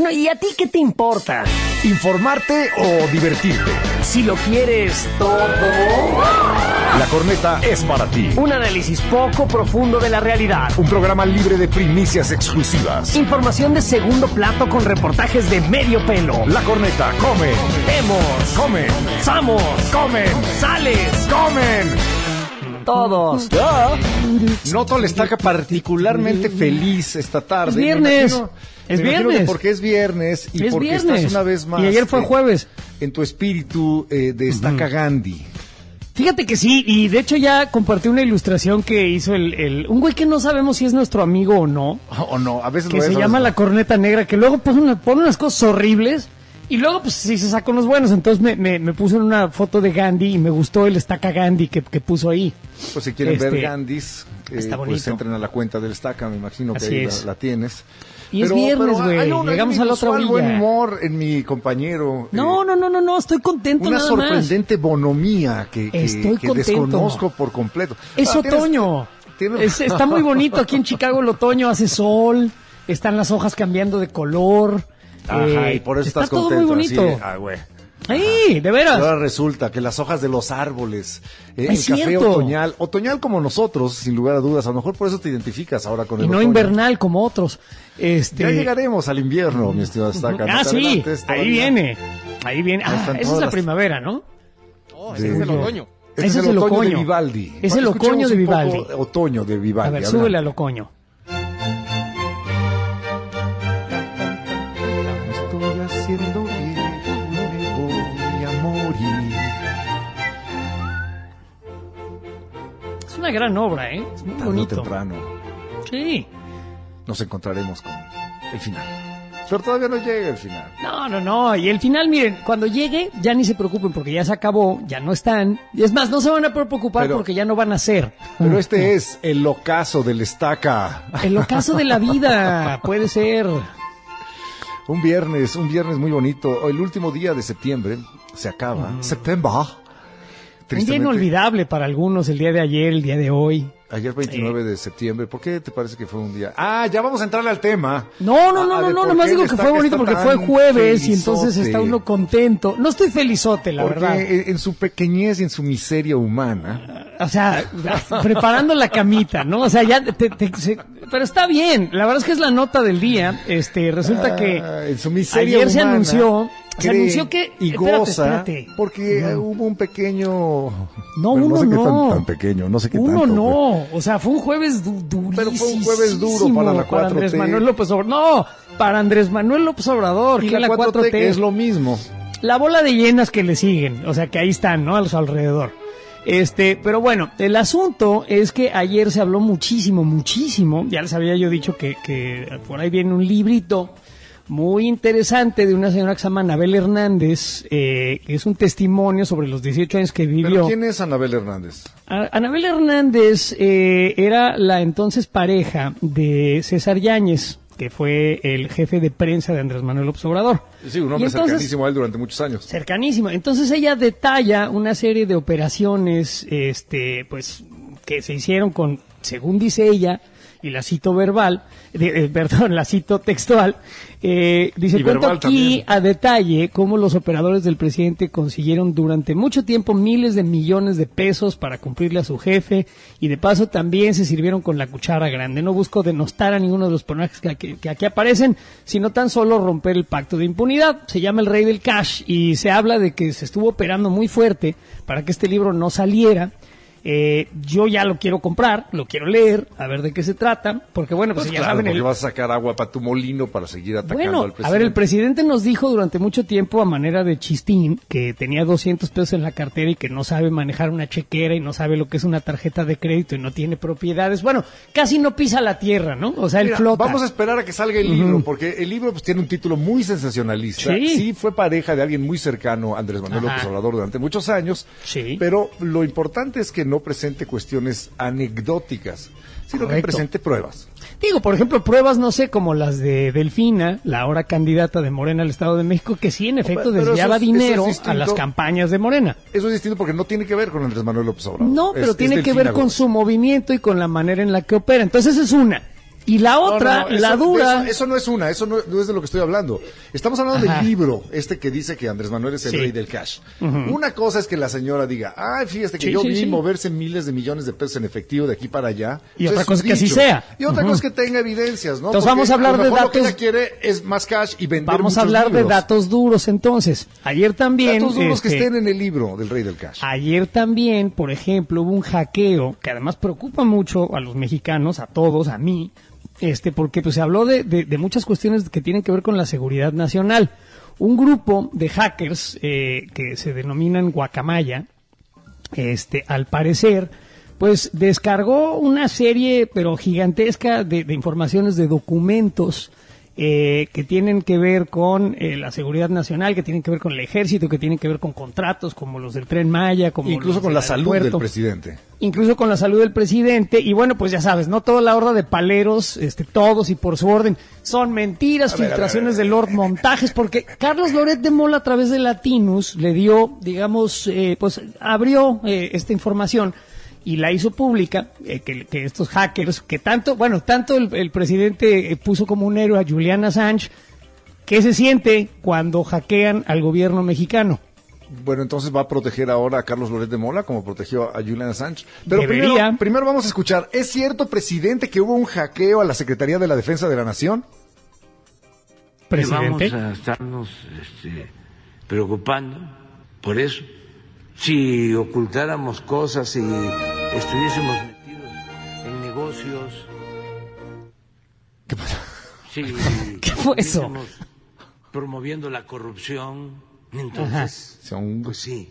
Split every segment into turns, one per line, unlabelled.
Bueno, ¿y a ti qué te importa?
¿Informarte o divertirte?
Si lo quieres todo.
La Corneta es para ti.
Un análisis poco profundo de la realidad.
Un programa libre de primicias exclusivas.
Información de segundo plato con reportajes de medio pelo.
La Corneta, comen.
Vemos.
Comen.
Samos.
Comen.
Sales.
Comen.
Todos.
Noto la estaca particularmente feliz esta tarde.
Es viernes. Es
Me imagino
viernes.
que porque es viernes y
Es
porque
viernes.
estás una vez más.
Y ayer fue jueves.
En tu espíritu de estaca Gandhi.
Fíjate que sí, y de hecho ya compartí una ilustración que hizo un güey que no sabemos si es nuestro amigo o no,
O no, a veces
que
lo es.
se
a
llama
veces
La
no.
Corneta Negra, que luego pone unas cosas horribles, y luego pues sí se sacó unos buenos, entonces me puso en una foto de Gandhi y me gustó el estaca Gandhi que puso ahí.
Pues si quieren ver Gandhis,
está
pues
bonito.
entren a la cuenta del estaca, me imagino que
Así
ahí
es.
la tienes.
Y es viernes, güey,
hay
llegamos a la otra orilla.
buen humor en mi compañero.
No, estoy contento
Una
nada más.
sorprendente bonomía que
Estoy contento.
desconozco por completo.
Es
Ah, tienes-
otoño. Está muy bonito aquí en Chicago el otoño, hace sol, están las hojas cambiando de color.
Ajá, y por eso
está
estás
todo
contento.
muy
así
bonito.
de, güey.
¡Ay, de
Y
veras!
ahora resulta que las hojas de los árboles, el
Es
café
cierto.
otoñal como nosotros, sin lugar a dudas, a lo mejor por eso te identificas ahora con
Y
el
no
otoño.
invernal como otros.
Ya llegaremos al invierno, mi estimado Estaca. No te
Sí,
adelantes
ahí
todavía.
viene. Ahí viene.
Ahí están
Esa es
todas
la
las-
primavera, ¿no?
Ese es el otoño.
Este
Ese
es el otoño de Vivaldi.
Es el
Escuchemos
otoño de
un poco
Vivaldi.
Otoño de Vivaldi.
A ver,
adelante.
súbele al ocoño.
Estoy haciendo viejo, me voy a morir.
Es una gran obra, ¿eh? Es muy
Tarde o
bonito.
temprano
Sí.
nos encontraremos con el final. Pero todavía no llega el final.
No. Y el final, miren, cuando llegue, ya ni se preocupen porque ya se acabó, ya no están. Y es más, no se van a poder preocupar
Pero-
porque ya no van a ser.
Pero este es el ocaso del Estaca.
El ocaso de la vida, puede ser.
Un viernes muy bonito. El último día de septiembre se acaba. Septiembre.
Un día
Tristemente,
inolvidable para algunos, el día de ayer, el día de hoy.
ayer 29 de septiembre. ¿Por qué te parece que fue un día? Ya vamos a entrarle al tema.
No,
de por
nomás
qué
digo
el
que fue
Estaca
bonito
está
porque fue
tan
jueves y entonces
felizote.
está uno contento. No estoy felizote, la
Porque
verdad.
en su pequeñez y en su miseria humana,
O sea, preparando la camita, ¿no? O sea, ya pero está bien. La verdad es que es la nota del día. Resulta que
en su miseria
ayer se
humana,
anunció que
y
espérate,
goza
espérate.
porque hubo un pequeño
No,
bueno,
uno
sé qué
no.
tan pequeño, no sé qué
Uno
tanto.
no, o sea, fue un jueves durísimo.
Pero fue un jueves duro para la 4T.
Andrés Manuel López Obrador. No, para Andrés Manuel López Obrador,
Y
que
la 4T que es lo mismo.
La bola de llenas que le siguen, o sea, que ahí están, ¿no? A su alrededor. Pero bueno, el asunto es que ayer se habló muchísimo, ya les había yo dicho que por ahí viene un librito muy interesante de una señora que se llama Anabel Hernández, que es un testimonio sobre los 18 años que vivió.
¿Pero quién es Anabel Hernández?
Anabel Hernández era la entonces pareja de César Yáñez, que fue el jefe de prensa de Andrés Manuel López Obrador.
Sí, un hombre cercanísimo a él durante muchos años.
Cercanísimo. Entonces ella detalla una serie de operaciones, pues, que se hicieron con, según dice ella, y la cito verbal, la cito textual, dice,
Y
cuento
verbal
aquí
también.
a detalle cómo los operadores del presidente consiguieron durante mucho tiempo miles de millones de pesos para cumplirle a su jefe, y de paso también se sirvieron con la cuchara grande. No busco denostar a ninguno de los personajes que aquí aparecen, sino tan solo romper el pacto de impunidad. Se llama El Rey del Cash, y se habla de que se estuvo operando muy fuerte para que este libro no saliera. Yo ya lo quiero comprar, lo quiero leer, a ver de qué se trata, porque bueno, pues, ya
claro,
saben,
porque vas a sacar agua para tu molino para seguir atacando
bueno,
al presidente.
a ver, el presidente nos dijo durante mucho tiempo a manera de chistín que tenía 200 pesos en la cartera y que no sabe manejar una chequera y no sabe lo que es una tarjeta de crédito y no tiene propiedades. Bueno, casi no pisa la tierra, ¿no? O sea, él
Mira,
flota.
vamos a esperar a que salga el libro, porque el libro pues tiene un título muy sensacionalista.
Sí.
Fue pareja de alguien muy cercano a Andrés Manuel
Ajá.
López Obrador durante muchos años.
Sí.
Pero lo importante es que no presente cuestiones anecdóticas, sino que
Correcto.
presente pruebas.
Digo, por ejemplo, pruebas, no sé, como las de Delfina, la ahora candidata de Morena al Estado de México, que sí, en efecto,
Pero
desviaba
eso es
dinero
distinto.
a las campañas de Morena.
Eso es distinto porque no tiene que ver con Andrés Manuel López Obrador.
No, pero
Es
tiene que
Delfina
ver con
Gómez.
su movimiento y con la manera en la que opera. Entonces es una. Y la otra, la dura...
Eso no es eso no es de lo que estoy hablando. Estamos hablando del libro, que dice que Andrés Manuel es el rey del cash. Una cosa es que la señora diga, fíjate que yo vi moverse miles de millones de pesos en efectivo de aquí para allá.
Y otra cosa es que así sea.
Y otra cosa es que tenga evidencias, ¿no?
Entonces vamos a hablar de datos...
Lo que ella quiere es más cash y vender
Vamos a hablar de datos duros, entonces. Ayer también...
Datos duros que estén en el libro del rey del cash.
Ayer también, por ejemplo, hubo un hackeo que además preocupa mucho a los mexicanos, a todos, a mí, porque pues se habló de muchas cuestiones que tienen que ver con la seguridad nacional. Un grupo de hackers que se denominan Guacamaya, al parecer, pues descargó una serie, pero gigantesca, de informaciones, de documentos que tienen que ver con la seguridad nacional, que tienen que ver con el ejército, que tienen que ver con contratos como los del Tren Maya, como
incluso con la salud del presidente.
Incluso con la salud del presidente, y bueno, pues ya sabes, no toda la horda de paleros, todos y por su orden, son mentiras, filtraciones de Lord, montajes, porque Carlos Loret de Mola a través de Latinus le dio, digamos, pues abrió esta información y la hizo pública, que estos hackers, que tanto el presidente puso como un héroe a Julian Assange, ¿qué se siente cuando hackean al gobierno mexicano?
Bueno, entonces va a proteger ahora a Carlos Loret de Mola como protegió a Julian Assange. Pero primero vamos a escuchar, ¿es cierto, presidente, que hubo un hackeo a la Secretaría de la Defensa de la Nación?
Presidente.
Vamos a estarnos preocupando por eso. Si ocultáramos cosas y estuviésemos metidos en negocios.
¿Qué pasó?
Si
¿Qué fue eso?
Promoviendo la corrupción, entonces, pues sí.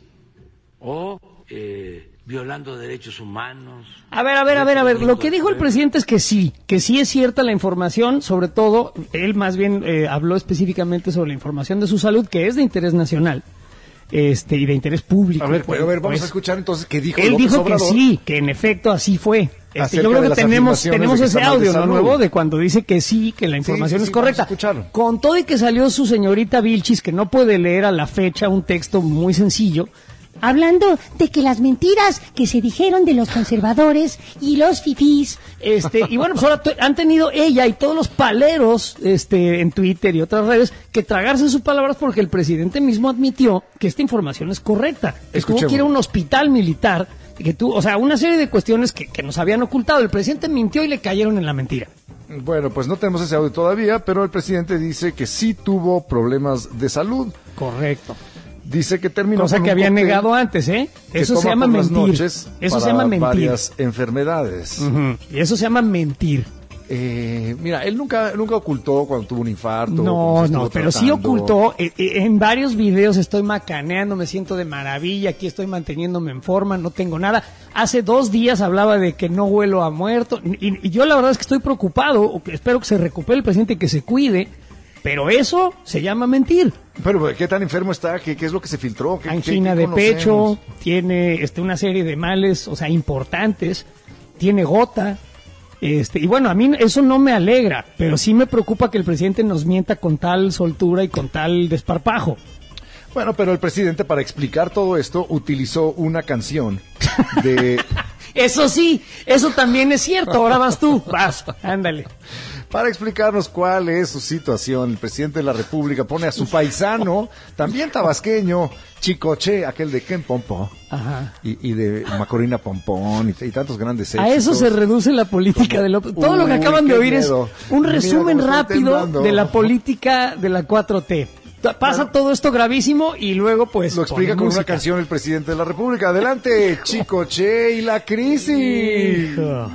O violando derechos humanos.
A ver. Lo que dijo el presidente es que sí es cierta la información, sobre todo, él más bien habló específicamente sobre la información de su salud, que es de interés nacional. Y de interés público.
A ver, vamos a escuchar entonces qué dijo
Él
López
dijo
Obrador.
Que sí, que en efecto así fue. Yo creo que tenemos ese audio, ¿no? Nuevo, de cuando dice que sí, que la información es correcta. Con todo y que salió su señorita Vilchis, que no puede leer a la fecha un texto muy sencillo,
hablando de que las mentiras que se dijeron de los conservadores y los fifís.
Y bueno, pues ahora han tenido ella y todos los paleros en Twitter y otras redes que tragarse sus palabras, porque el presidente mismo admitió que esta información es correcta. Que tuvo que ir a un hospital militar, una serie de cuestiones que nos habían ocultado. El presidente mintió y le cayeron en la mentira.
Bueno, pues no tenemos ese audio todavía, pero el presidente dice que sí tuvo problemas de salud.
Correcto.
Dice que terminó
cosa que había negado antes, Eso se llama mentir.
Eso se llama mentir. Varias enfermedades.
Y eso se llama mentir.
Mira, él nunca ocultó cuando tuvo un infarto.
No, pero sí ocultó. En varios videos estoy macaneando, me siento de maravilla, aquí estoy manteniéndome en forma, no tengo nada. Hace 2 días hablaba de que no huelo a muerto. Y yo la verdad es que estoy preocupado. Espero que se recupere el presidente y que se cuide. Pero eso se llama mentir.
Pero ¿qué tan enfermo está? ¿Qué es lo que se filtró?
Angina de pecho, tiene una serie de males, importantes, tiene gota. Y bueno, a mí eso no me alegra, pero sí me preocupa que el presidente nos mienta con tal soltura y con tal desparpajo.
Bueno, pero el presidente, para explicar todo esto, utilizó una canción de...
Eso sí, eso también es cierto. Ahora vas tú, ándale.
Para explicarnos cuál es su situación, el presidente de la República pone a su paisano, también tabasqueño, Chicoche, aquel de Ken Pompó, y de Macorina Pompón, y tantos grandes éxitos.
A eso se reduce la política de López. Todo lo que acaban de oír es un resumen rápido de la política de la 4T. Pasa todo esto gravísimo y luego pues...
Lo explica con una canción el presidente de la República. Adelante, Chicoche y la crisis.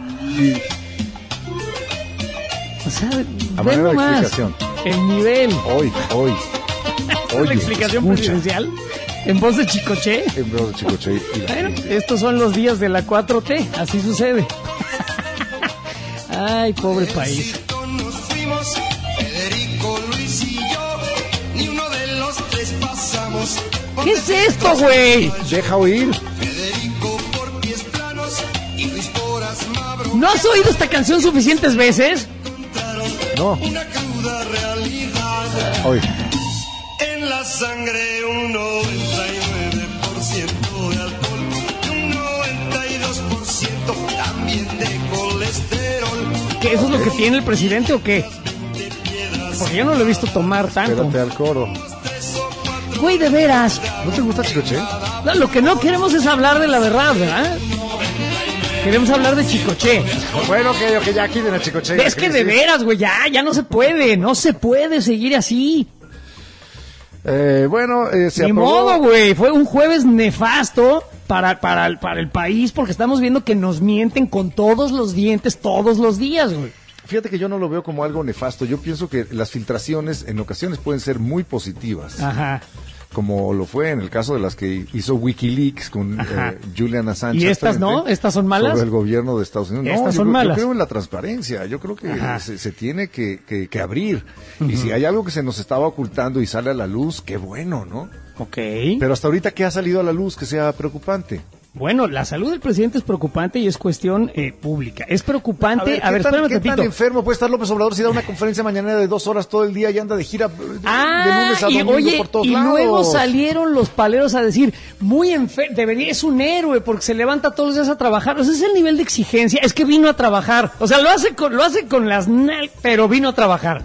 O sea, ven nomás el nivel.
Hoy.
¿Es la explicación presidencial? ¿En voz de Chicoche?
En voz de Chicoche y la crisis.
Estos son los días de la 4T, así sucede. Ay, pobre país.
Nos fuimos, Federico, Luis y yo, ni uno de los tres pasamos.
¿Qué es esto, güey?
Deja oír.
Federico por pies planos y Luis por asmabro.
¿No has oído esta canción suficientes veces?
No.
Una cruda realidad.
Hoy.
En la sangre un 99% de alcohol y un 92% también de colesterol.
¿Qué, eso es lo que tiene el presidente o qué? Porque yo no lo he visto tomar tanto.
Espérate al coro.
Güey, de veras.
¿No te gusta Chicoche?
No, lo que no queremos es hablar de la verdad, ¿verdad? Queremos hablar de Chicoche.
Bueno, que ya quiten a Chicoche.
Es que de veras, güey, ya no se puede seguir así.
Se
Ni
aprobó.
modo, güey, fue un jueves nefasto para el país porque estamos viendo que nos mienten con todos los dientes todos los días, güey.
Fíjate que yo no lo veo como algo nefasto. Yo pienso que las filtraciones en ocasiones pueden ser muy positivas.
Ajá.
Como lo fue en el caso de las que hizo WikiLeaks con Julian Assange.
¿Y estas no? ¿Estas son malas?
Sobre el gobierno de Estados Unidos.
Estas
yo
son malas.
Yo creo en la transparencia. Yo creo que se tiene que abrir. Y si hay algo que se nos estaba ocultando y sale a la luz, qué bueno, ¿no?
Ok.
Pero hasta ahorita, ¿qué ha salido a la luz que sea preocupante?
Bueno, la salud del presidente es preocupante y es cuestión pública. Es preocupante. A ver, espérame un
¿qué
ratito.
tan enfermo puede estar López Obrador si da una conferencia mañanera de 2 horas todo el día y anda de gira de lunes a domingo por todos lados?
Luego salieron los paleros a decir, muy enfermo, es un héroe porque se levanta todos los días a trabajar. O sea, ese es el nivel de exigencia. Es que vino a trabajar. O sea, lo hace con las pero vino a trabajar.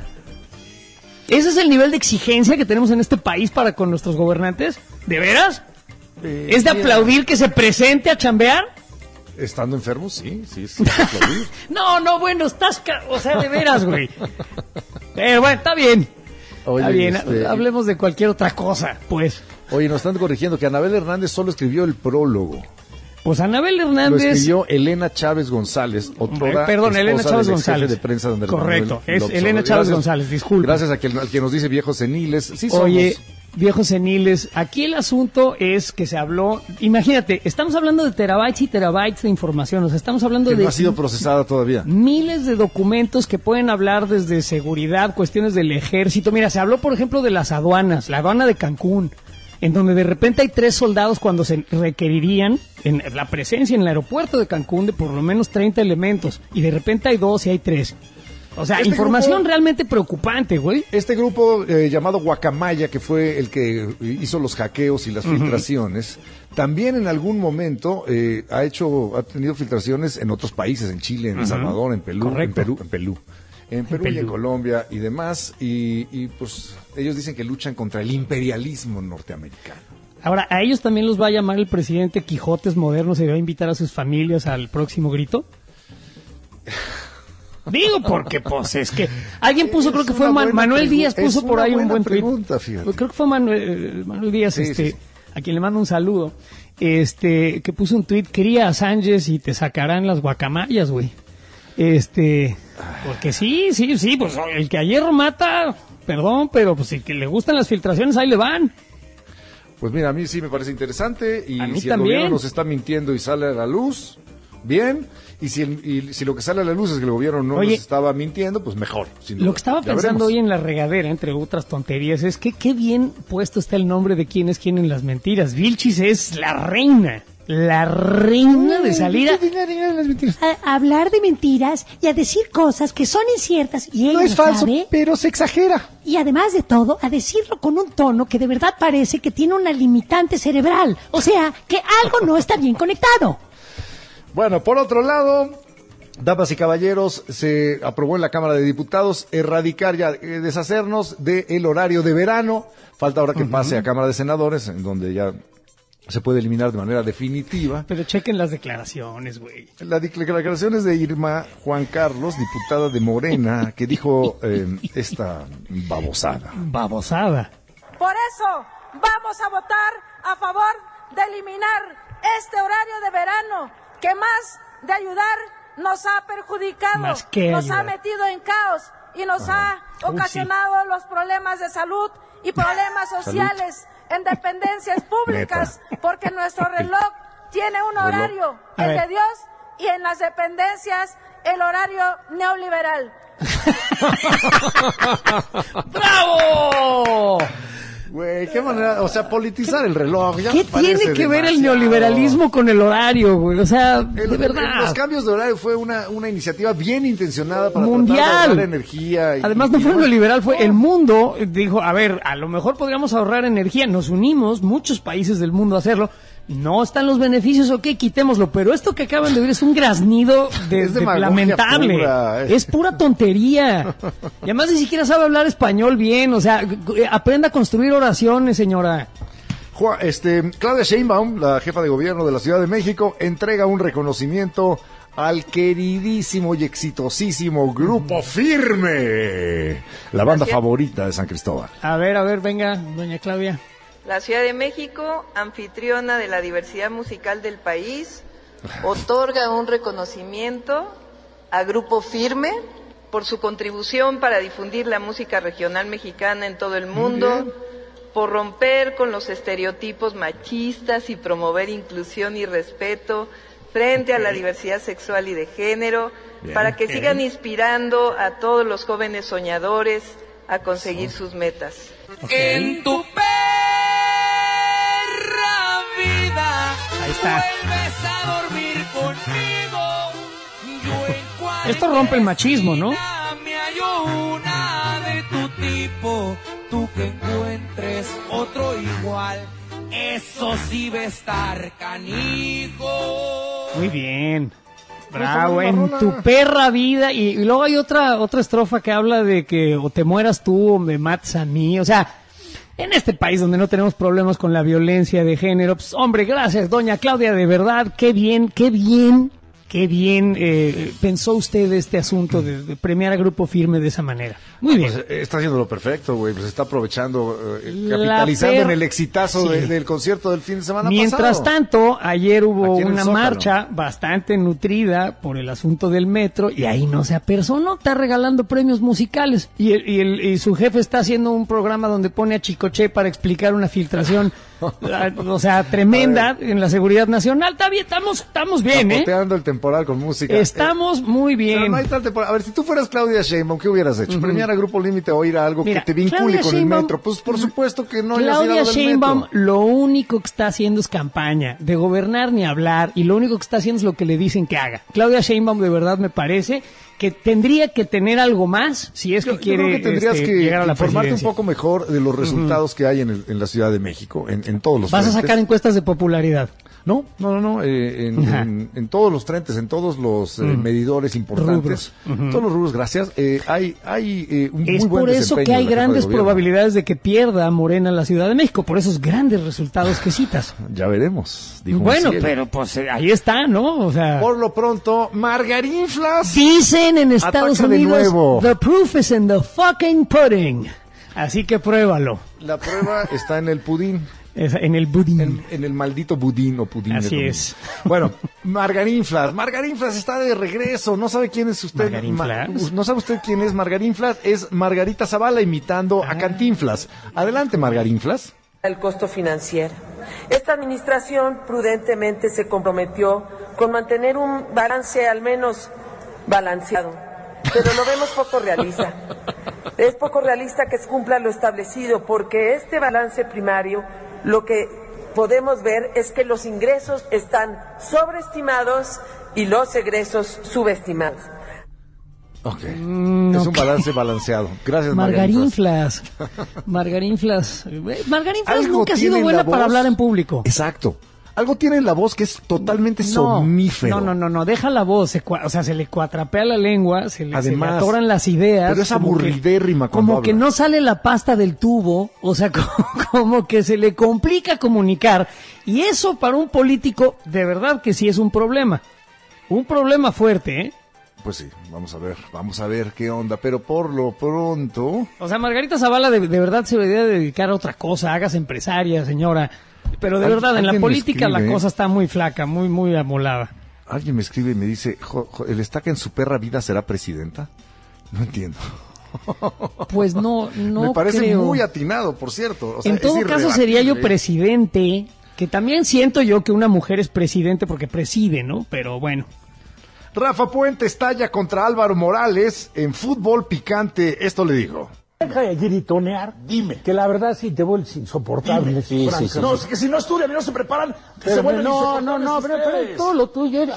Ese es el nivel de exigencia que tenemos en este país para con nuestros gobernantes. ¿De veras? ¿Es de aplaudir que se presente a chambear?
Estando enfermo, sí, es de aplaudir.
No, bueno, o sea, de veras, güey. Pero bueno, está bien.
Oye,
está bien, hablemos de cualquier otra cosa, pues.
Oye, nos están corrigiendo que Anabel Hernández solo escribió el prólogo.
Pues Anabel
Lo
Hernández...
escribió Elena Chávez González,
Elena Chávez González.
De prensa de
Correcto,
Manuel
es
López
Elena
Obrador.
Chávez González, disculpe.
Gracias al que nos dice viejos seniles. Sí somos.
Oye, viejos seniles, aquí el asunto es que se habló... Imagínate, estamos hablando de terabytes y terabytes de información, o sea, estamos hablando
que
de...
no ha sido procesada todavía.
Miles de documentos que pueden hablar desde seguridad, cuestiones del ejército. Mira, se habló, por ejemplo, de las aduanas, la aduana de Cancún, en donde de repente hay 3 soldados cuando se requerirían en la presencia en el aeropuerto de Cancún de por lo menos 30 elementos, y de repente hay 2 y hay 3. O sea, información realmente preocupante, güey.
Este grupo llamado Guacamaya, que fue el que hizo los hackeos y las filtraciones, también en algún momento ha tenido filtraciones en otros países, en Chile, en El Salvador, en Perú, en Perú y en Colombia y demás, y pues ellos dicen que luchan contra el imperialismo norteamericano.
Ahora, ¿a ellos también los va a llamar el presidente Quijotes modernos y va a invitar a sus familias al próximo grito? Digo, porque pues es que alguien puso, creo que fue Manuel Díaz, puso por ahí un buen tweet. Creo que fue Manuel Díaz, a quien le mando un saludo, que puso un tweet, cría a Sánchez y te sacarán las guacamayas, güey. Porque sí, pues el que a hierro mata, perdón, pero pues el que le gustan las filtraciones, ahí le van.
Pues mira, a mí sí me parece interesante, y
a mí
si
también.
el gobierno nos está mintiendo y sale a la luz, bien, y si lo que sale a la luz es que el gobierno no nos estaba mintiendo, pues mejor. Sin duda.
Lo que estaba pensando hoy en la regadera, entre otras tonterías, es que qué bien puesto está el nombre de quién es quién en las mentiras. Vilchis es la reina de salir
a hablar de mentiras y a decir cosas que son inciertas y ella
no es falso,
sabe,
pero se exagera.
Y además de todo, a decirlo con un tono que de verdad parece que tiene una limitante cerebral. O sea, que algo no está bien conectado.
Bueno, por otro lado, damas y caballeros, se aprobó en la Cámara de Diputados erradicar ya, deshacernos del horario de verano. Falta ahora que pase a Cámara de Senadores, en donde ya se puede eliminar de manera definitiva.
Pero chequen las declaraciones, güey.
Las declaraciones de Irma Juan Carlos, diputada de Morena, que dijo esta babosada.
Babosada.
Por eso vamos a votar a favor de eliminar este horario de verano, que más de ayudar nos ha perjudicado, nos ha metido en caos y nos ha ocasionado los problemas de salud y problemas sociales en dependencias públicas, porque nuestro reloj tiene un horario, el de Dios, y en las dependencias el horario neoliberal.
¡Bravo!
Güey, qué manera, o sea, politizar el reloj. Ya
¿Qué tiene que ver el neoliberalismo con el horario, güey? O sea, de verdad.
Los cambios de horario fue una iniciativa bien intencionada para
mundial.
tratar de ahorrar energía.
Además, no fue neoliberal, fue el mundo. Dijo, a ver, a lo mejor podríamos ahorrar energía. Nos unimos, muchos países del mundo, a hacerlo. no están los beneficios, ok, quitémoslo, pero esto que acaban de ver es un graznido lamentable, pura. Es pura tontería, y además ni siquiera sabe hablar español bien, o sea, aprenda a construir oraciones, señora.
Claudia Sheinbaum, la jefa de gobierno de la Ciudad de México, entrega un reconocimiento al queridísimo y exitosísimo Grupo Firme, la banda favorita de San Cristóbal.
A ver, venga, doña Claudia.
La Ciudad de México, anfitriona de la diversidad musical del país, otorga un reconocimiento a Grupo Firme por su contribución para difundir la música regional mexicana en todo el mundo, por romper con los estereotipos machistas y promover inclusión y respeto frente a la diversidad sexual y de género, para que sigan inspirando a todos los jóvenes soñadores a conseguir sus metas.
En tu perra vida,
ahí está.
Vuelves a dormir conmigo.
Esto rompe el machismo, ¿no?
Me hallo una de tu tipo, tú que encuentres otro igual. Eso sí va a estar canijo.
Muy bien. Bravo, en tu perra vida. Y luego hay otra estrofa que habla de que o te mueras tú o me matas a mí. O sea, en este país donde no tenemos problemas con la violencia de género, pues hombre, gracias, doña Claudia, de verdad, qué bien pensó usted este asunto de premiar a Grupo Firme de esa manera. Muy bien.
Pues está haciendo lo perfecto, güey, pues está aprovechando, capitalizando en el exitazo del concierto del fin de semana
Mientras
pasado.
Tanto, ayer hubo una marcha bastante nutrida por el asunto del metro y ahí no se apersonó, está regalando premios musicales y su jefe está haciendo un programa donde pone a Chicoche para explicar una filtración o sea, tremenda en la seguridad nacional. Está bien, estamos bien,
Capoteando el temporal con música.
Estamos muy bien.
Pero no hay tal temporal. A ver, si tú fueras Claudia Sheinbaum, ¿qué hubieras hecho? ¿Premiar a Grupo Límite o ir a algo que te vincule con el metro? Pues por supuesto que no.
Claudia Sheinbaum lo único que está haciendo es campaña, de gobernar ni hablar, y lo único que está haciendo es lo que le dicen que haga. Claudia Sheinbaum de verdad me parece que tendría que tener algo más si es que quiere
yo creo que tendrías que
llegar a la
informarte
presidencia.
un poco mejor de los resultados que hay en la Ciudad de México, en todos los
¿Vas
frentes.
a sacar encuestas de popularidad?
No, en todos los frentes, en todos los medidores importantes, todos los rubros, gracias. Hay un muy buen desempeño.
Es por eso que hay grandes probabilidades de que pierda Morena la Ciudad de México, por esos grandes resultados que citas.
Ya veremos.
Bueno, pero pues ahí está, ¿no? O sea,
por lo pronto, Margarinflas.
Dicen en Estados Unidos, the proof is in the fucking pudding. Así que pruébalo.
La prueba está en el pudín.
En el budín.
En el maldito budín o pudín.
Así es.
Bueno, Margarinflas está de regreso. ¿No sabe quién es usted? ¿No sabe usted quién es Margarinflas? Es Margarita Zavala imitando a Cantinflas. Adelante, Margarinflas.
El costo financiero. Esta administración prudentemente se comprometió con mantener un balance al menos balanceado, pero lo vemos poco realista. Es poco realista que se cumpla lo establecido, porque este balance primario, lo que podemos ver es que los ingresos están sobreestimados y los egresos subestimados.
Ok. Es un balance balanceado. Gracias,
Margarinflas. Margarinflas nunca ha sido buena para hablar en público.
Exacto. Algo tiene en la voz que es totalmente somnífero.
No, deja la voz, se le cuatrapea la lengua, se le atoran las ideas.
Pero es aburridérrima cuando
como
habla.
que no sale la pasta del tubo, o sea, como que se le complica comunicar. Y eso para un político, de verdad que sí es un problema. Un problema fuerte, ¿eh?
Pues sí, vamos a ver qué onda, pero por lo pronto...
O sea, Margarita Zavala de verdad se debería dedicar a otra cosa, hágase empresaria, señora. Pero de verdad, en la política la cosa está muy flaca, muy amolada.
Alguien me escribe y me dice, ¿el Estaca en su perra vida será presidenta? No entiendo.
Pues no
me parece
creo.
Muy atinado, por cierto. O sea,
en todo caso sería yo presidente, que también siento yo que una mujer es presidente porque preside, ¿no? Pero bueno.
Rafa Puente estalla contra Álvaro Morales en fútbol picante. Esto le dijo.
Deja de gritonear, dime, que la verdad sí te vuelves insoportable. Sí. No, es que si no estudian y no se preparan, se vuelven insoportables. Pero todo lo tuyo,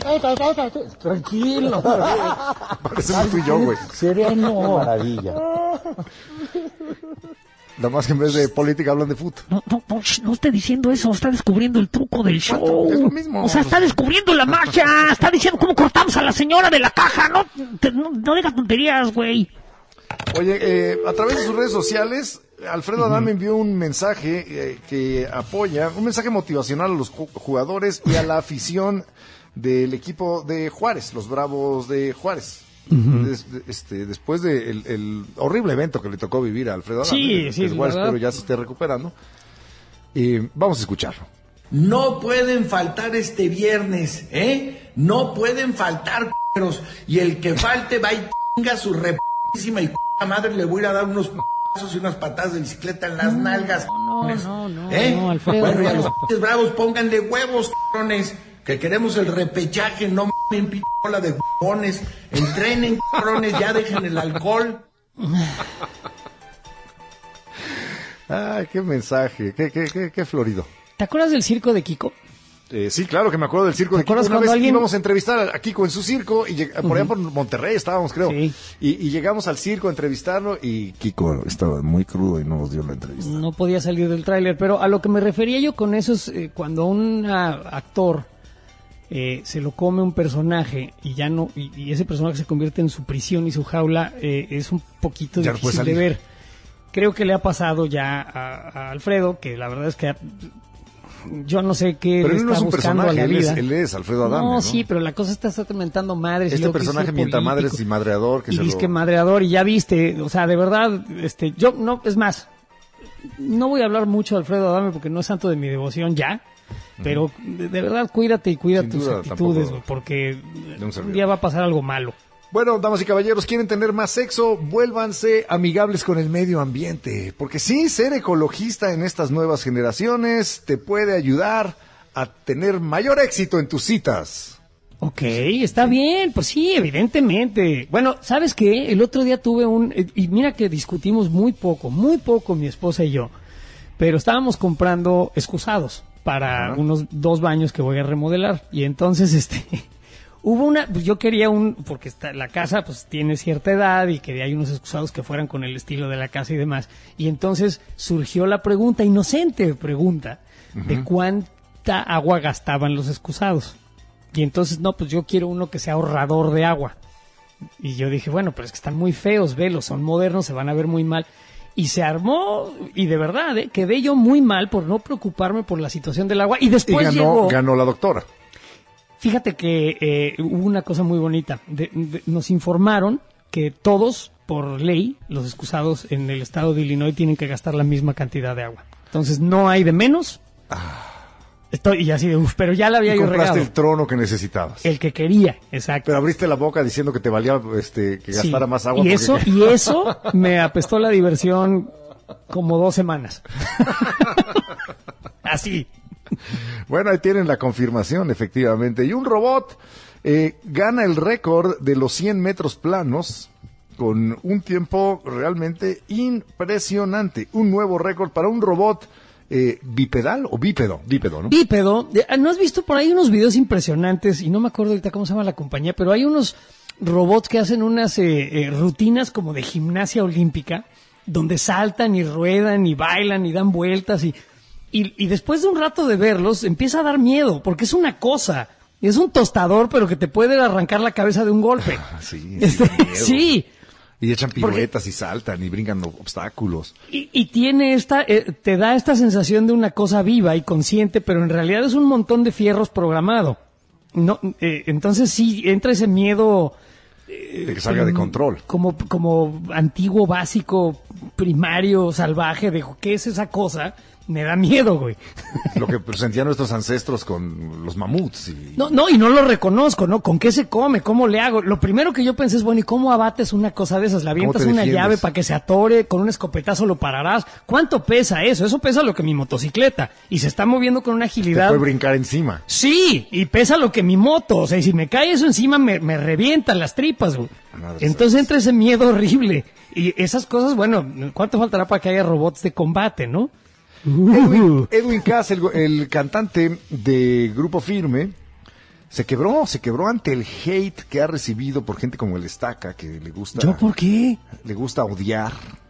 tranquilo.
Parecemos tú y yo, güey.
Sereno. Maravilla.
Nada más que en vez de política hablan de fútbol.
No esté diciendo eso, está descubriendo el truco del show.
Es lo mismo.
O sea, está descubriendo la magia, está diciendo cómo cortamos a la señora de la caja. No digas tonterías, güey.
Oye, a través de sus redes sociales, Alfredo Adame envió un mensaje que apoya, un mensaje motivacional a los jugadores y a la afición del equipo de Juárez, los Bravos de Juárez. Después del el horrible evento que le tocó vivir a Alfredo Adame,
sí,
igual espero ya se esté recuperando. Vamos a escucharlo.
No pueden faltar este viernes, no pueden faltar, p***ros, y el que falte va y chinga su repísima y madre, le voy a dar unos p***os y unas patadas de bicicleta en las nalgas,
no,
Alfredo, bueno, y a los p***s Bravos pónganle huevos, cabrones, que queremos el repechaje, no mamen, p*** bola de huevones, entrenen, cabrones, ya dejen el alcohol.
Ay, qué mensaje, qué florido.
¿Te acuerdas del circo de Kiko?
Sí, claro que me acuerdo del circo de Kiko. Una vez íbamos a entrevistar a Kiko en su circo, y por allá por Monterrey estábamos, creo. Sí. Y llegamos al circo a entrevistarlo, y Kiko estaba muy crudo y no nos dio la entrevista.
No podía salir del tráiler, pero a lo que me refería yo con eso es cuando un actor se lo come un personaje y ya no, y ese personaje se convierte en su prisión y su jaula, es un poquito difícil de ver. Creo que le ha pasado ya a Alfredo, que la verdad es que yo no sé qué
pero
le
él no
está
es un
buscando a la vida.
Él es Alfredo Adame, ¿no?
Sí, pero la cosa está mentando madres.
Este personaje mienta madres y madreador.
Que madreador, y ya viste, o sea, de verdad, yo no, es más, no voy a hablar mucho de Alfredo Adame porque no es santo de mi devoción ya, pero de verdad cuídate y cuida tus actitudes, porque un día va a pasar algo malo.
Bueno, damas y caballeros, ¿quieren tener más sexo? Vuélvanse amigables con el medio ambiente, porque sí, ser ecologista en estas nuevas generaciones te puede ayudar a tener mayor éxito en tus citas.
Ok, está bien, pues sí, evidentemente. Bueno, ¿sabes qué? El otro día tuve y mira que discutimos muy poco mi esposa y yo, pero estábamos comprando excusados para unos 2 baños que voy a remodelar, y entonces hubo yo quería porque la casa pues tiene cierta edad y quería unos excusados que fueran con el estilo de la casa y demás. Y entonces surgió la pregunta, inocente pregunta, de cuánta agua gastaban los excusados. Y entonces, no, pues yo quiero uno que sea ahorrador de agua. Y yo dije, bueno, pero es que están muy feos, velos, son modernos, se van a ver muy mal. Y se armó, y de verdad, quedé yo muy mal por no preocuparme por la situación del agua. Y después
ganó la doctora.
Fíjate que hubo una cosa muy bonita. Nos informaron que todos, por ley, los excusados en el estado de Illinois tienen que gastar la misma cantidad de agua. Entonces no hay de menos. Y así de pero ya la había yo regado.
Compraste el trono que necesitabas.
El que quería, exacto.
Pero abriste la boca diciendo que te valía que gastara más agua.
Y eso me apestó la diversión como 2 semanas. Así.
Bueno, ahí tienen la confirmación, efectivamente. Y un robot gana el récord de los 100 metros planos con un tiempo realmente impresionante. Un nuevo récord para un robot bipedal o bípedo, ¿no?
Bípedo. ¿No has visto por ahí unos videos impresionantes? Y no me acuerdo ahorita cómo se llama la compañía, pero hay unos robots que hacen unas rutinas como de gimnasia olímpica, donde saltan y ruedan y bailan y dan vueltas y después de un rato de verlos, empieza a dar miedo, porque es una cosa, es un tostador, pero que te puede arrancar la cabeza de un golpe. Sí.
Y echan piruetas y saltan y brincan obstáculos.
Y tiene te da esta sensación de una cosa viva y consciente, pero en realidad es un montón de fierros programado. No, entonces sí, entra ese miedo...
de que salga de control.
Como antiguo, básico, primario, salvaje, de ¿qué es esa cosa? Me da miedo, güey.
Lo que sentían nuestros ancestros con los mamuts.
No, y no lo reconozco, ¿no? ¿Con qué se come? ¿Cómo le hago? Lo primero que yo pensé es, bueno, ¿y cómo abates una cosa de esas? ¿Le avientas una llave para que se atore? ¿Con un escopetazo lo pararás? ¿Cuánto pesa eso? Eso pesa lo que mi motocicleta. Y se está moviendo con una agilidad.
Te puede brincar encima.
Sí, y pesa lo que mi moto. O sea, y si me cae eso encima, me revientan las tripas, güey. Entonces entra ese miedo horrible. Y esas cosas, bueno, ¿cuánto faltará para que haya robots de combate, no?
Edwin Cass, el cantante de Grupo Firme, se quebró ante el hate que ha recibido por gente como el Estaca, que le gusta...
¿Yo por qué?
Le gusta odiar.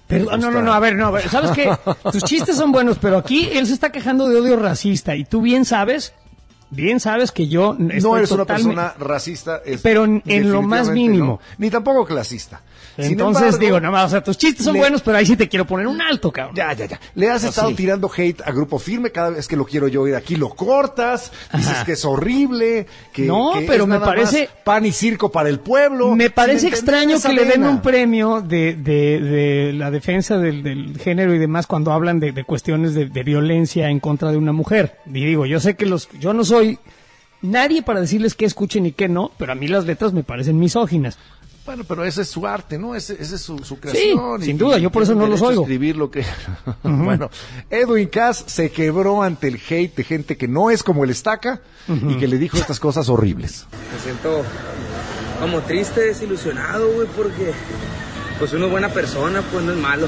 Pero, no, a ver, ¿sabes qué? Tus chistes son buenos, pero aquí él se está quejando de odio racista y tú bien sabes que yo
no eres una persona racista,
pero en lo más mínimo.
No, ni tampoco clasista.
Entonces digo, nada más, o sea, tus chistes son buenos, pero ahí sí te quiero poner un alto, cabrón.
Ya. Le has estado tirando hate a Grupo Firme cada vez que lo quiero yo oír aquí, lo cortas, dices que es horrible, que
pero
es
me
nada
parece
más pan y circo para el pueblo.
Me parece extraño que le den un premio de la defensa del género y demás cuando hablan de cuestiones de violencia en contra de una mujer. Y digo, yo sé que yo no soy nadie para decirles qué escuchen y qué no, pero a mí las letras me parecen misóginas.
Bueno, pero ese es su arte, ¿no? Ese es su creación.
Sí, sin duda, yo por eso no los oigo.
Escribir lo que... Bueno, Edwin Cass se quebró ante el hate de gente que no es como el Estaca y que le dijo estas cosas horribles.
Me siento como triste, desilusionado, güey, porque pues uno es buena persona, pues no es malo.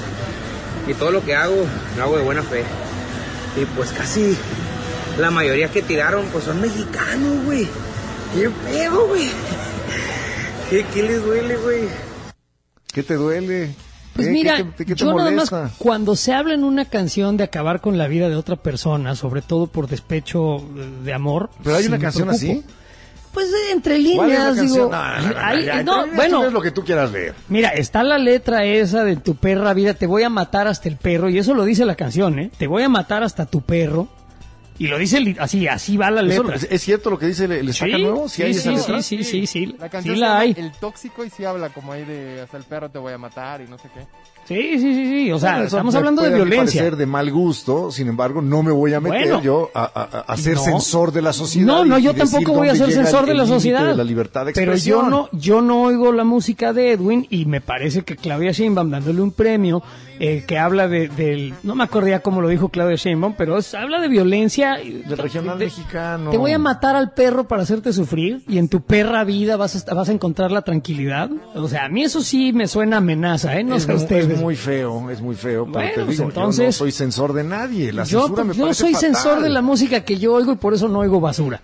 Y todo lo que hago, lo hago de buena fe. Y pues casi la mayoría que tiraron, pues son mexicanos, güey. ¿Qué pedo, güey? ¿Qué les duele, güey?
¿Qué te duele?
Pues mira,
¿Qué te
yo
molesta?
nada más cuando se habla en una canción de acabar con la vida de otra persona, sobre todo por despecho de amor.
¿Pero hay una canción así?
Pues entre líneas, digo.
Bueno, es lo que tú quieras ver.
Mira, está la letra esa de tu perra vida, te voy a matar hasta el perro, y eso lo dice la canción, ¿eh? Te voy a matar hasta tu perro. Y lo dice así va la letra.
¿Es cierto lo que dice el Estaca Nuevo?
Sí,
La canción se llama El Tóxico y sí habla como ahí de hasta el perro te voy a matar y no sé qué.
Sí. O sea, estamos hablando de violencia.
Puede ser de mal gusto, sin embargo, no me voy a meter yo a ser censor de la sociedad.
No, yo tampoco voy a ser censor de la sociedad.
De la libertad de expresión.
Pero yo no oigo la música de Edwin y me parece que Claudia Sheinbaum dándole un premio que habla del... No me acordé cómo lo dijo Claudia Sheinbaum, pero habla de violencia.
Del regional mexicano.
Te voy a matar al perro para hacerte sufrir y en tu perra vida vas a encontrar la tranquilidad. O sea, a mí eso sí me suena amenaza, ¿eh? No sé ustedes.
Es muy feo, pero
bueno,
te digo,
entonces,
yo no soy censor de nadie. La censura me parece
yo soy
fatal.
censor de la música que yo oigo y por eso no oigo basura.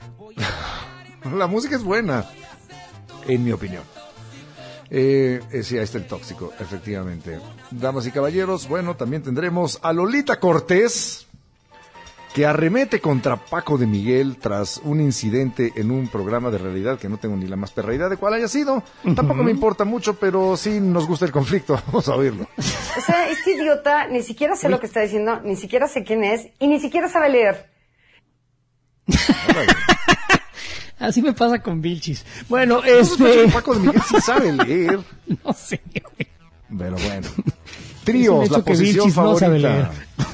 La música es buena, en mi opinión. Sí, ahí está el Tóxico, efectivamente. Damas y caballeros, bueno, también tendremos a Lolita Cortés, que arremete contra Paco de Miguel tras un incidente en un programa de realidad que no tengo ni la más perra idea de cuál haya sido. Tampoco me importa mucho, pero sí nos gusta el conflicto. Vamos a oírlo.
O sea, este idiota ni siquiera sé lo que está diciendo, ni siquiera sé quién es y ni siquiera sabe leer.
Así me pasa con Vilchis. Bueno,
Paco de Miguel sí sabe leer.
No sé.
Pero bueno. Tríos, la posición favorita.
No sabe leer.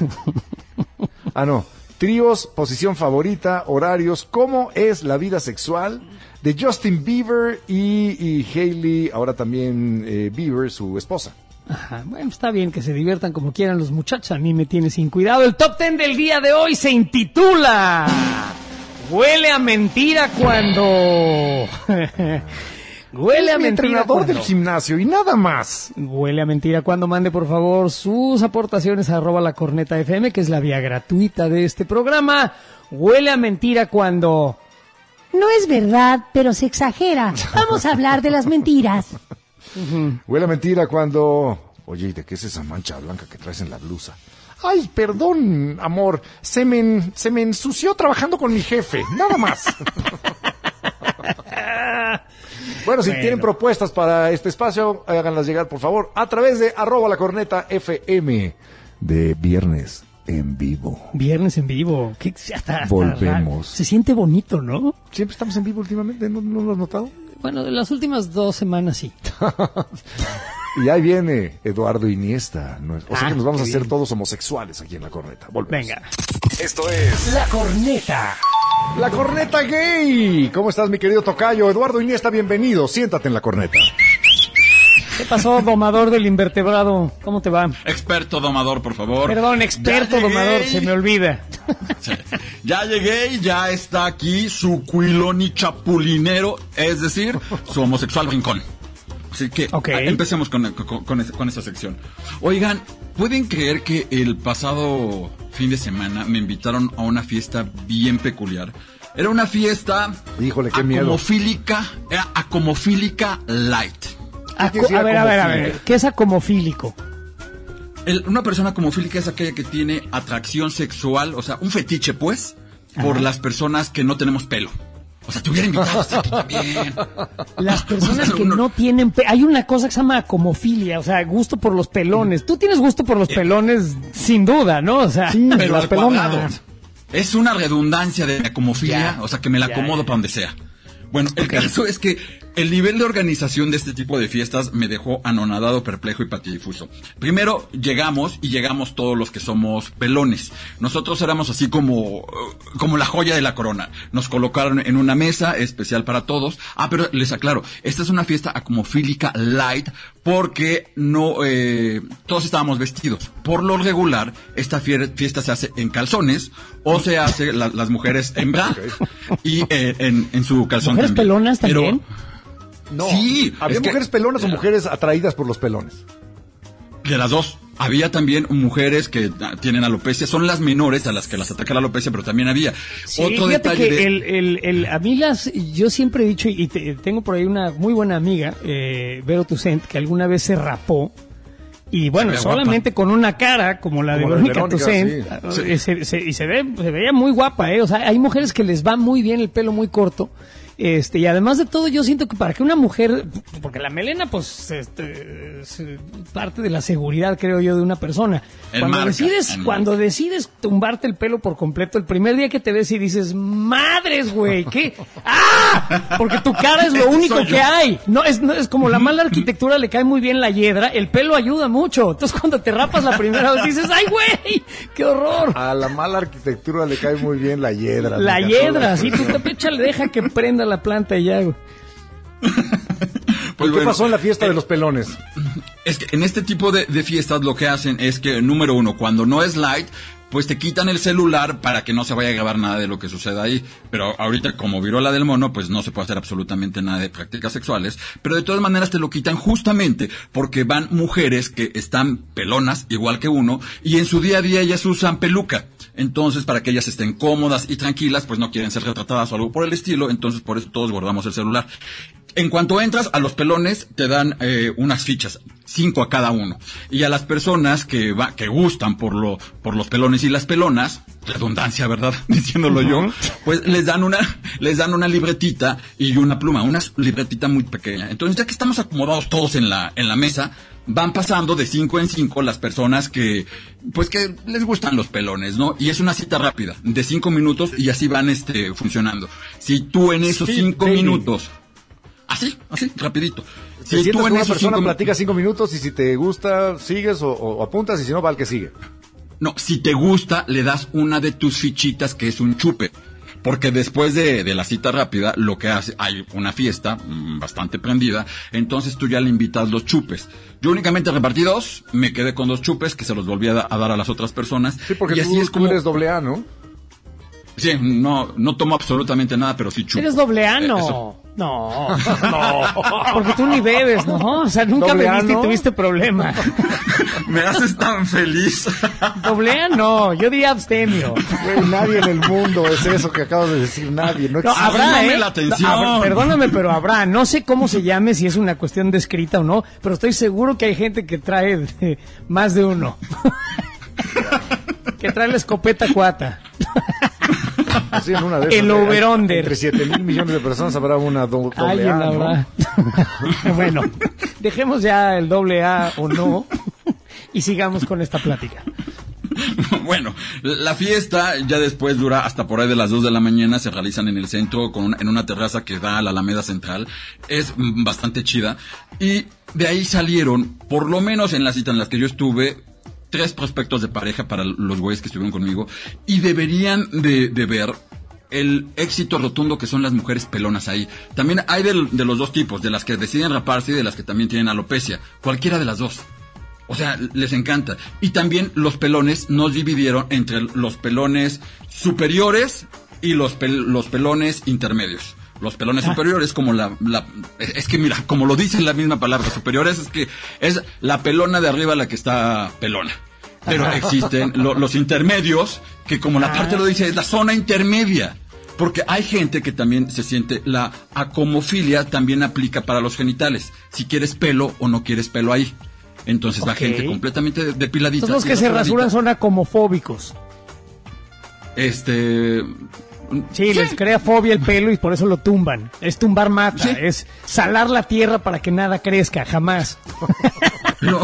No. Tríos, posición favorita, horarios, ¿cómo es la vida sexual de Justin Bieber y Hailey, ahora también Bieber, su esposa?
Ajá, bueno, está bien que se diviertan como quieran los muchachos, a mí me tiene sin cuidado. El Top 10 del día de hoy se intitula Huele a mentira cuando... Huele a mentira
entrenador del gimnasio y nada más.
Huele a mentira cuando mande por favor sus aportaciones a @lacornetafm, que es la vía gratuita de este programa. Huele a mentira cuando...
No es verdad, pero se exagera. Vamos a hablar de las mentiras.
Huele a mentira cuando... Oye, ¿y de qué es esa mancha blanca que traes en la blusa? Ay, perdón, amor, se me ensució trabajando con mi jefe, nada más. Bueno, si tienen propuestas para este espacio, háganlas llegar, por favor, a través de @lacornetafm de Viernes en Vivo.
Viernes en Vivo. Hasta
volvemos.
Se siente bonito, ¿no?
Siempre estamos en vivo últimamente, ¿no lo has notado?
Bueno, de las últimas 2 semanas sí.
Y ahí viene Eduardo Iniesta. O sea que nos vamos a hacer todos homosexuales aquí en La Corneta. Volvemos.
Venga.
Esto es La Corneta.
La Corneta Gay. ¿Cómo estás, mi querido tocayo? Eduardo Iniesta, bienvenido. Siéntate en La Corneta.
¿Qué pasó, domador del invertebrado? ¿Cómo te va?
Experto domador, por favor.
Perdón, experto domador, se me olvida.
Sí. Ya llegué y ya está aquí su cuiloni chapulinero, es decir, su homosexual rincón. Así que empecemos con esa sección. Oigan, ¿pueden creer que el pasado fin de semana me invitaron a una fiesta bien peculiar? Era una fiesta...
Híjole, qué miedo.
Acomofílica light.
A ver. ¿Qué es acomofílico?
Una persona acomofílica es aquella que tiene atracción sexual, o sea, un fetiche, pues, por las personas que no tenemos pelo. O sea, te hubiera invitado a ti también.
Las personas que no tienen hay una cosa que se llama acomofilia, o sea, gusto por los pelones. Tú tienes gusto por los pelones, sin duda, ¿no? O sea,
sí, pero al cuadrado. Es una redundancia de acomofilia, o sea, que me la acomodo para donde sea. Bueno, el caso es que el nivel de organización de este tipo de fiestas me dejó anonadado, perplejo y patidifuso. Primero llegamos todos los que somos pelones. Nosotros éramos así como la joya de la corona. Nos colocaron en una mesa especial para todos. Pero les aclaro, esta es una fiesta acomofílica light porque no todos estábamos vestidos. Por lo regular, esta fiesta se hace en calzones o se hace las mujeres en bra y en su calzón.
¿Mujeres pelonas también?
No, sí, ¿había mujeres pelonas o mujeres atraídas por los pelones?
De las dos. Había también mujeres que tienen alopecia, son las menores a las que las ataca la alopecia, pero también había
otro detalle que a mí yo siempre he dicho, y tengo por ahí una muy buena amiga, Vero Tucent, que alguna vez se rapó, y bueno, solamente guapa, con una cara como la de Verónica Tucent, sí. Y se veía muy guapa, o sea, hay mujeres que les va muy bien el pelo muy corto. Y además de todo, yo siento que para que una mujer, porque la melena, pues, es parte de la seguridad, creo yo, de una persona. Cuando decides tumbarte el pelo por completo, el primer día que te ves y dices, madres, güey, ¿qué? ¡Ah! Porque tu cara es lo único que hay. No es como la mala arquitectura le cae muy bien la hiedra, el pelo ayuda mucho. Entonces, cuando te rapas la primera vez, dices, ¡ay, güey! ¡Qué horror!
A la mala arquitectura le cae muy bien la hiedra.
La hiedra, sí, tú te échale, deja que prenda la planta y ya, güey.
Pues ¿qué pasó en la fiesta de los pelones?
Es que en este tipo de fiestas lo que hacen es que, número uno, cuando no es light, pues te quitan el celular para que no se vaya a grabar nada de lo que suceda ahí. Pero ahorita, como virola del mono, pues no se puede hacer absolutamente nada de prácticas sexuales. Pero de todas maneras te lo quitan justamente porque van mujeres que están pelonas, igual que uno, y en su día a día ellas usan peluca. Entonces, para que ellas estén cómodas y tranquilas, pues no quieren ser retratadas o algo por el estilo, entonces por eso todos guardamos el celular. En cuanto entras a los pelones, te dan unas fichas, 5 a cada uno. Y a las personas que gustan por los pelones y las pelonas, redundancia, ¿verdad? Diciéndolo yo, pues les dan una libretita y una pluma, una libretita muy pequeña. Entonces, ya que estamos acomodados todos en la mesa, van pasando de 5 en 5 las personas que les gustan los pelones, ¿no? Y es una cita rápida, de 5 minutos, y así van funcionando. Si tú en esos 5 minutos... Así, rapidito.
Si tú en una persona platicas 5 minutos y si te gusta, sigues o apuntas y si no, va al que sigue.
No, si te gusta, le das una de tus fichitas que es un chupe. Porque después de la cita rápida, lo que hace, hay una fiesta bastante prendida, entonces tú ya le invitas los chupes. Yo únicamente repartí 2, me quedé con 2 chupes que se los volví a dar a las otras personas.
Sí, porque
y así
tú eres AA, ¿no?
Sí, no tomo absolutamente nada, pero sí chupo.
¿Eres AA? No. No. Porque tú ni bebes, ¿no? O sea, nunca bebiste y tuviste problema.
Me haces tan feliz.
AA no, yo diría abstemio.
Güey, nadie en el mundo es eso que acabas de decir, nadie. No
habrá,
la atención.
Perdóname, pero habrá. No sé cómo se llame, si es una cuestión descrita o no, pero estoy seguro que hay gente que trae más de uno. Que trae la escopeta cuata.
Sí, en una de esas,
el over-under.
Entre 7,000 millones de personas habrá una AA,
¿no? Bueno, dejemos ya el AA o no y sigamos con esta plática.
Bueno, la fiesta ya después dura hasta por ahí de las 2 de la mañana, se realizan en el centro en una terraza que da a la Alameda Central, es bastante chida, y de ahí salieron, por lo menos en la cita en las que yo estuve, 3 prospectos de pareja para los güeyes que estuvieron conmigo, y deberían de ver el éxito rotundo que son las mujeres pelonas ahí. También hay de los dos tipos, de las que deciden raparse y de las que también tienen alopecia, cualquiera de las dos. O sea, les encanta. Y también los pelones nos dividieron entre los pelones superiores y los pelones intermedios. Los pelones superiores, como es que mira, como lo dice la misma palabra, superiores, es que es la pelona de arriba la que está pelona. Pero existen los intermedios, que como la parte lo dice, es la zona intermedia. Porque hay gente que también se siente, la acomofilia también aplica para los genitales. Si quieres pelo o no quieres pelo ahí. Entonces la gente completamente depiladita.
Entonces los que se rasuran son acomofóbicos. Sí, les crea fobia el pelo y por eso lo tumban. Es tumbar mata, es salar la tierra para que nada crezca, jamás.
No.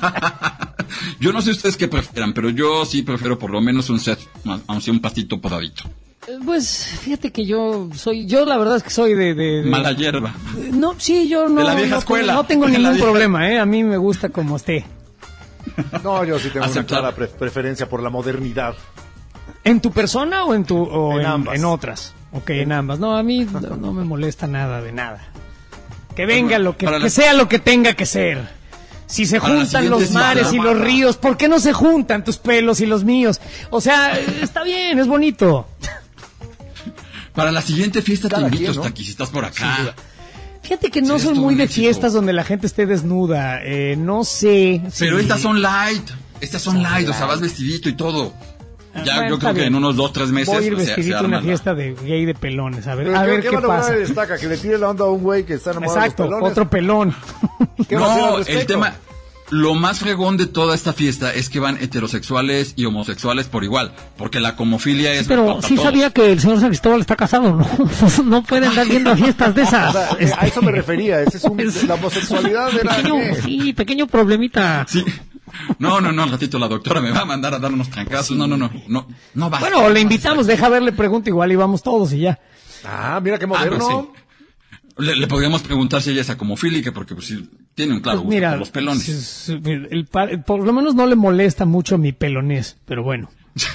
Yo no sé ustedes qué prefieran, pero yo sí prefiero por lo menos un pastito podadito.
Pues fíjate que yo la verdad es que soy de
mala hierba.
No, sí, yo no.
De la vieja escuela.
No tengo ningún problema, a mí me gusta como esté.
No, yo sí tengo una clara preferencia por la modernidad.
¿En tu persona o en
ambas?
En otras? Ok, en ambas. No, a mí no me molesta nada de nada. Que venga que sea lo que tenga que ser. Si se juntan los mares y los ríos, ¿por qué no se juntan tus pelos y los míos? O sea, está bien, es bonito.
Para la siguiente fiesta te invito, ¿no? Taki, si estás por acá.
Fíjate que no soy muy de fiestas donde la gente esté desnuda. No sé.
Pero estas son light. O sea, vas vestidito y todo. Ya, yo creo que en unos 2-3 meses
voy a ir vestidito a una fiesta de gay de pelones. A ver qué
pasa.
pasa.
Destaca, que le tire la onda a un güey que está enamorado de los pelones.
Otro pelón.
No, el tema... Lo más fregón de toda esta fiesta es que van heterosexuales y homosexuales por igual, porque la comofilia es...
Pero sí sabía que el señor San Cristóbal está casado, ¿no? No pueden andar viendo fiestas de esas.
O sea, a eso me refería, la homosexualidad era...
pequeño problemita.
Sí. No, al ratito la doctora me va a mandar a dar unos trancazos. No va.
Bueno, le invitamos, deja verle pregunta igual y vamos todos y ya.
Ah, mira qué moderno.
Le podríamos preguntar si ella es acomofílica, porque pues sí, tiene un claro gusto por los pelones.
Por lo menos no le molesta mucho mi pelonés, pero bueno.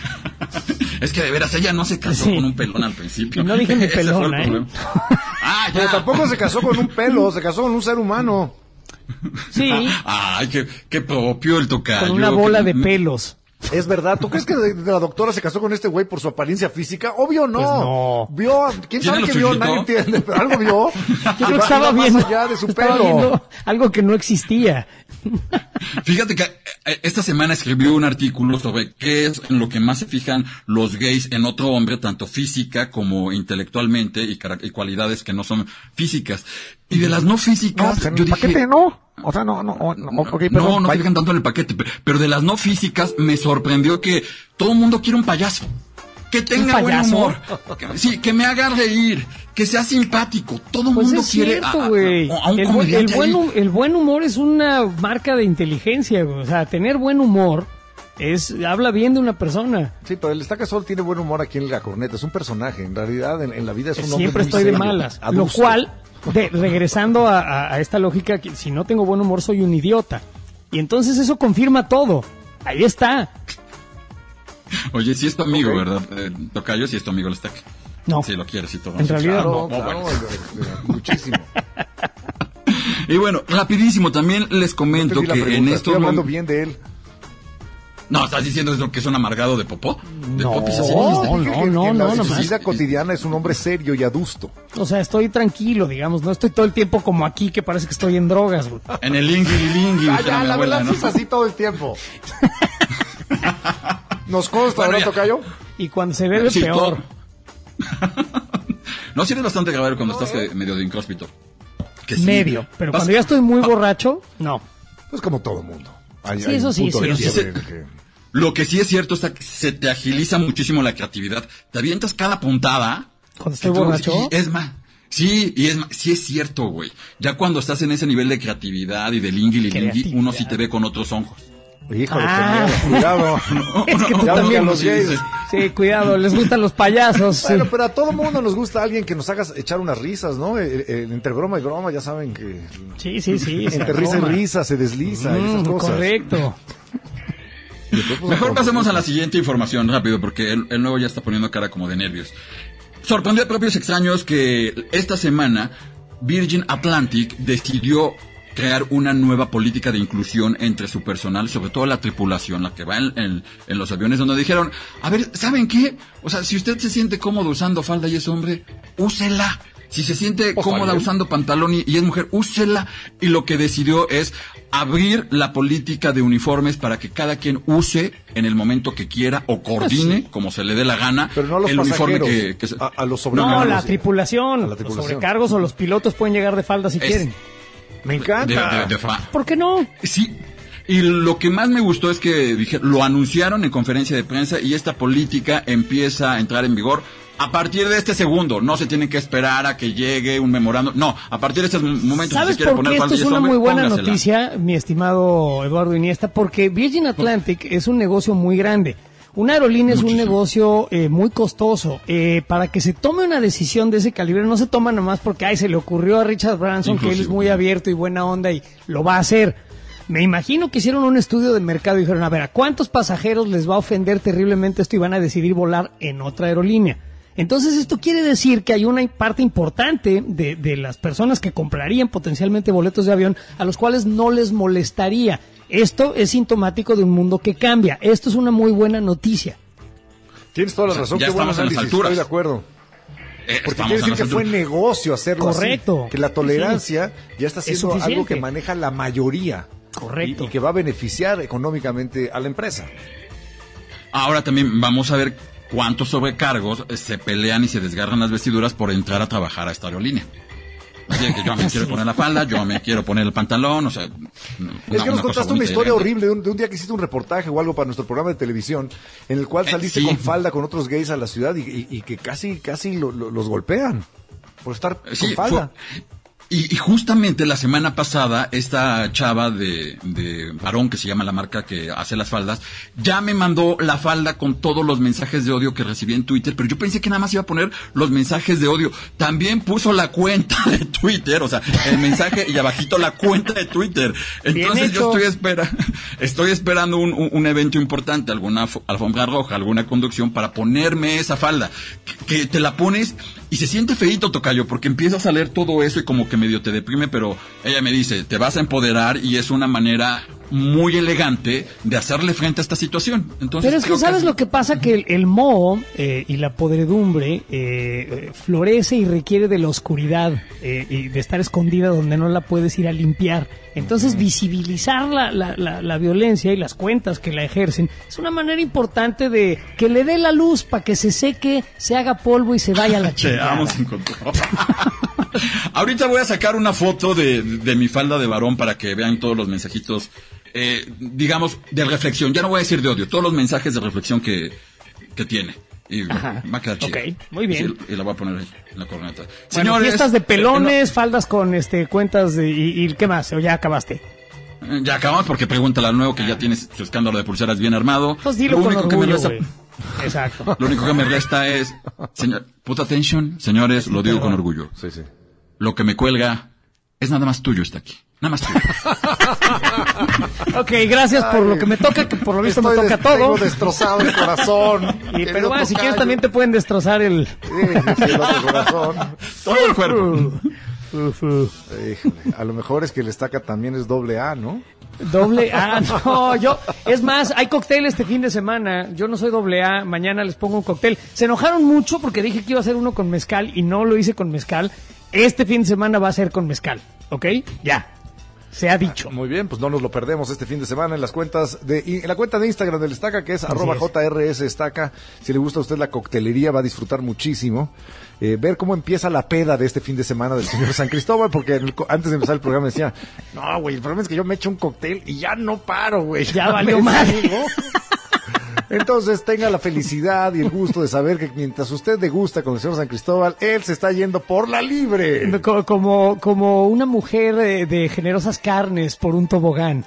Es que de veras, ella no se casó con un pelón al principio.
No dije mi pelón, ¿eh?
Pero tampoco se casó con un pelo, se casó con un ser humano.
Sí.
Ay, qué propio el tocayo.
Con una bola de pelos.
Es verdad, ¿tú crees que la doctora se casó con este güey por su apariencia física? Obvio no.
Pues no.
Vio, ¿quién sabe qué vio? Nadie entiende, pero algo vio.
Yo creo que estaba viendo
más allá de su pelo.
Algo que no existía.
Fíjate que esta semana escribió un artículo sobre qué es en lo que más se fijan los gays en otro hombre, tanto física como intelectualmente, y cualidades que no son físicas. Y de las no físicas,
yo dije... ¿Paquete no? O sea, no
se fijan tanto en el paquete, pero de las no físicas me sorprendió que todo el mundo quiere un payaso. Que tenga buen humor. Sí, que me haga reír, que sea simpático. Todo el mundo quiere
a
un comediante.
El buen humor es una marca de inteligencia, güey. O sea, tener buen humor habla bien de una persona.
Sí, pero el Estaca Sol tiene buen humor aquí en La Corneta. Es un personaje. En realidad, en la vida es un hombre
siempre estoy
serio,
de malas.
adulto.
Lo cual... regresando a esta lógica, que si no tengo buen humor soy un idiota. Y entonces eso confirma todo. Ahí está.
Oye, si es tu amigo, ¿verdad? Tocayo, si es tu amigo el Stack.
No.
Si lo quieres y todo.
En realidad
no. Claro, muchísimo.
Y bueno, rapidísimo, también les comento que en estos...
Estoy hablando bien de él.
No, ¿estás diciendo eso que es un amargado de popó? ¿De popis así?
No. En su vida cotidiana es un hombre serio y adusto.
O sea, estoy tranquilo, digamos. No estoy todo el tiempo como aquí, que parece que estoy en drogas, güey.
En el lingui.
Ya, la verdad, es así todo el tiempo. ¿Nos consta, ¿verdad, Tocayo?
Y cuando se bebe, peor.
No, sí eres bastante grave cuando estás medio de incróspito.
Medio, pero cuando ya estoy muy borracho, no.
Es como todo mundo.
Sí, eso sí.
Lo que sí es cierto es que se te agiliza muchísimo la creatividad. Te avientas cada puntada.
Cuando estoy borracho.
Es más. Sí, sí es cierto, güey. Ya cuando estás en ese nivel de creatividad y de lingui, uno sí te ve con otros ojos.
Híjole, cuidado.
Es que tú también los gays. Sí, cuidado, les gustan los payasos.
Bueno, pero a todo mundo nos gusta alguien que nos haga echar unas risas, ¿no? Entre broma y broma, ya saben que...
Sí.
Entre risa y risa se desliza y esas cosas.
Correcto.
Mejor pasemos a la siguiente información rápido, porque el nuevo ya está poniendo cara como de nervios. Sorprendió a propios extraños que esta semana Virgin Atlantic decidió crear una nueva política de inclusión entre su personal, sobre todo la tripulación, la que va en los aviones, donde dijeron, a ver, ¿saben qué? O sea, si usted se siente cómodo usando falda y es hombre, úsela. Si se siente cómoda usando pantalón y es mujer, úsela. Y lo que decidió es abrir la política de uniformes para que cada quien use en el momento que quiera o coordine, como se le dé la gana,
pero no a los
el uniforme que
a los sobrecargos.
No, la tripulación. Los sobrecargos o los pilotos pueden llegar de falda si quieren.
Me encanta.
¿Por qué no?
Sí. Y lo que más me gustó es que lo anunciaron en conferencia de prensa y esta política empieza a entrar en vigor a partir de este segundo. No se tienen que esperar a que llegue un memorándum. No, a partir de este momento.
¿Sabes por qué esto es una muy buena noticia, mi estimado Eduardo Iniesta? Porque Virgin Atlantic es un negocio muy grande. Una aerolínea es un negocio muy costoso. Para que se tome una decisión de ese calibre, no se toma nomás porque se le ocurrió a Richard Branson que él es muy abierto y buena onda y lo va a hacer. Me imagino que hicieron un estudio de mercado y dijeron, a ver, ¿a cuántos pasajeros les va a ofender terriblemente esto y van a decidir volar en otra aerolínea? Entonces esto quiere decir que hay una parte importante de las personas que comprarían potencialmente boletos de avión a los cuales no les molestaría. Esto es sintomático de un mundo que cambia. Esto es una muy buena noticia.
Tienes toda la razón.
Ya estamos en las alturas.
Estoy de acuerdo. Porque quiere decir que fue negocio hacerlo
correcto.
Así. Que la tolerancia ya está siendo algo que maneja la mayoría.
Correcto.
Y que va a beneficiar económicamente a la empresa.
Ahora también vamos a ver cuántos sobrecargos se pelean y se desgarran las vestiduras por entrar a trabajar a esta aerolínea. Así que yo me quiero poner la falda, yo me quiero poner el pantalón, o sea...
Es que nos contaste una historia horrible de un día que hiciste un reportaje o algo para nuestro programa de televisión, en el cual saliste con falda con otros gays a la ciudad y que casi los golpean por estar con falda.
Y justamente la semana pasada, esta chava de Varón, que se llama la marca que hace las faldas, ya me mandó la falda con todos los mensajes de odio que recibí en Twitter, pero yo pensé que nada más iba a poner los mensajes de odio. También puso la cuenta de Twitter, o sea, el mensaje y abajito la cuenta de Twitter. Entonces yo estoy esperando un evento importante, alguna alfombra roja, alguna conducción para ponerme esa falda, que te la pones y se siente feíto, tocayo, porque empiezas a leer todo eso y como que medio te deprime, pero ella me dice, te vas a empoderar y es una manera muy elegante de hacerle frente a esta situación. Entonces,
pero es que ¿sabes lo que pasa? Que el moho y la podredumbre florece y requiere de la oscuridad y de estar escondida donde no la puedes ir a limpiar. Entonces visibilizar la violencia y las cuentas que la ejercen es una manera importante de que le dé la luz para que se seque, se haga polvo y se vaya a la chingada.
Ahorita voy a sacar una foto de mi falda de varón para que vean todos los mensajitos, digamos, de reflexión. Ya no voy a decir de odio, todos los mensajes de reflexión que tiene. Y va a quedar chido.
Ok, muy bien.
Sí, y la voy a poner ahí en la corneta.
Bueno,
señores,
fiestas de pelones, faldas con cuentas y ¿qué más? ¿O ya acabaste?
Ya acabamos porque pregúntale al nuevo que ya tiene su escándalo de pulseras bien armado.
Pues dilo con orgullo, güey. Exacto.
Lo único que me resta es, put attention, señores, lo digo con orgullo.
Sí, sí.
Lo que me cuelga es nada más tuyo, está aquí. Nada más tuyo.
Ok, gracias por lo que me toca, que por lo visto me toca todo.
Tengo destrozado el corazón.
Pero bueno, si quieres también te pueden destrozar el...
Sí, el otro corazón.
Todo el cuerpo.
Híjole, a lo mejor es que el estaca también es AA, ¿no?
AA, no, es más, hay cóctel este fin de semana, yo no soy AA, mañana les pongo un cóctel. Se enojaron mucho porque dije que iba a hacer uno con mezcal y no lo hice con mezcal. Este fin de semana va a ser con mezcal, ¿ok? Ya. Se ha dicho.
Muy bien, pues no nos lo perdemos este fin de semana en las cuentas en la cuenta de Instagram del Estaca, que es @JRSEstaca. Si le gusta a usted la coctelería, va a disfrutar muchísimo. Ver cómo empieza la peda de este fin de semana del señor San Cristóbal, porque antes de empezar el programa decía, no, güey, el problema es que yo me echo un cóctel y ya no paro, güey.
Ya valió mal.
Entonces tenga la felicidad y el gusto de saber que mientras usted degusta con el señor San Cristóbal, él se está yendo por la libre.
Como una mujer de generosas carnes por un tobogán.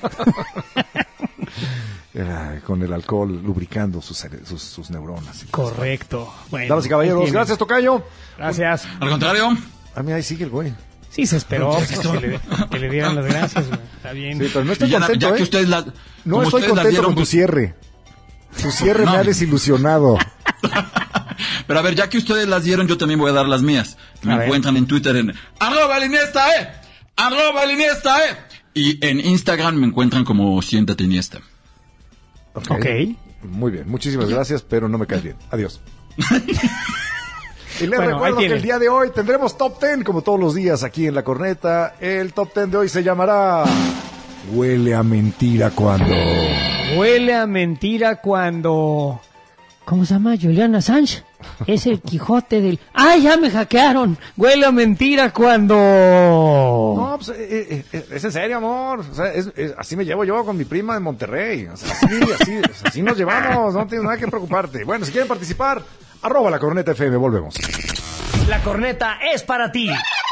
Con el alcohol lubricando sus neuronas.
Correcto. Bueno,
damas y caballeros, gracias, tocayo.
Gracias.
Al contrario.
A mí ahí sigue el güey.
Sí, se esperó que le dieran las gracias, güey. Está bien.
Sí, pero no estoy contento,
ya que ustedes
no estoy contento con tu cierre. Tu cierre me ha desilusionado.
Pero a ver, ya que ustedes las dieron, yo también voy a dar las mías. Me encuentran en Twitter en @Iniesta, @Iniesta, y en Instagram me encuentran como Siéntate Iniesta.
Ok. Muy bien, muchísimas gracias, pero no me caes bien. Adiós. Y les recuerdo que el día de hoy tendremos Top 10, como todos los días aquí en La Corneta. El Top 10 de hoy se llamará Huele a mentira cuando...
Huele a mentira cuando ¿Cómo se llama? Julian Assange. Es el Quijote del... ¡Ay, ya me hackearon! Huele a mentira cuando...
No, pues es en serio, amor. O sea, así me llevo yo con mi prima de Monterrey. O sea, así nos llevamos. No tienes nada que preocuparte. Bueno, si quieren participar, @La Corneta FM. Volvemos.
La corneta es para ti.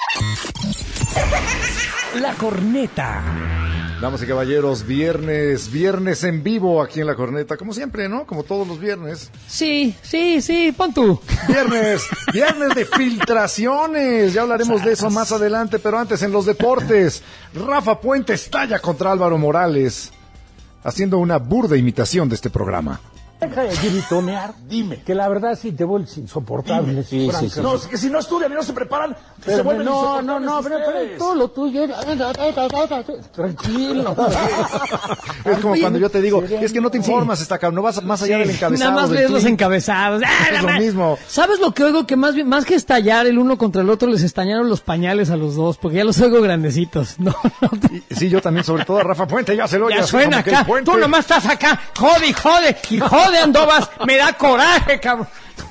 La Corneta.
Damas y caballeros, viernes en vivo aquí en La Corneta, como siempre, ¿no? Como todos los viernes.
Sí, pon tú.
Viernes de filtraciones, ya hablaremos de eso más adelante, pero antes en los deportes, Rafa Puente estalla contra Álvaro Morales, haciendo una burda imitación de este programa.
Deja de gritonear, dime, que la verdad sí te vuelves insoportable. Sí. No, es que si no estudian y no se preparan, se vuelven insoportables. Pero todo lo tuyo, tranquilo.
Es como cuando yo te digo, es que no te informas, no vas más allá del encabezado.
Nada más lees los encabezados.
Es lo mismo.
¿Sabes lo que oigo? Que más que estallar el uno contra el otro, les estallaron los pañales a los dos, porque ya los oigo grandecitos.
Sí, yo también, sobre todo a Rafa Puente, ya se lo oye.
Ya suena acá, tú nomás estás acá, jode Andovas, me da coraje, cabrón.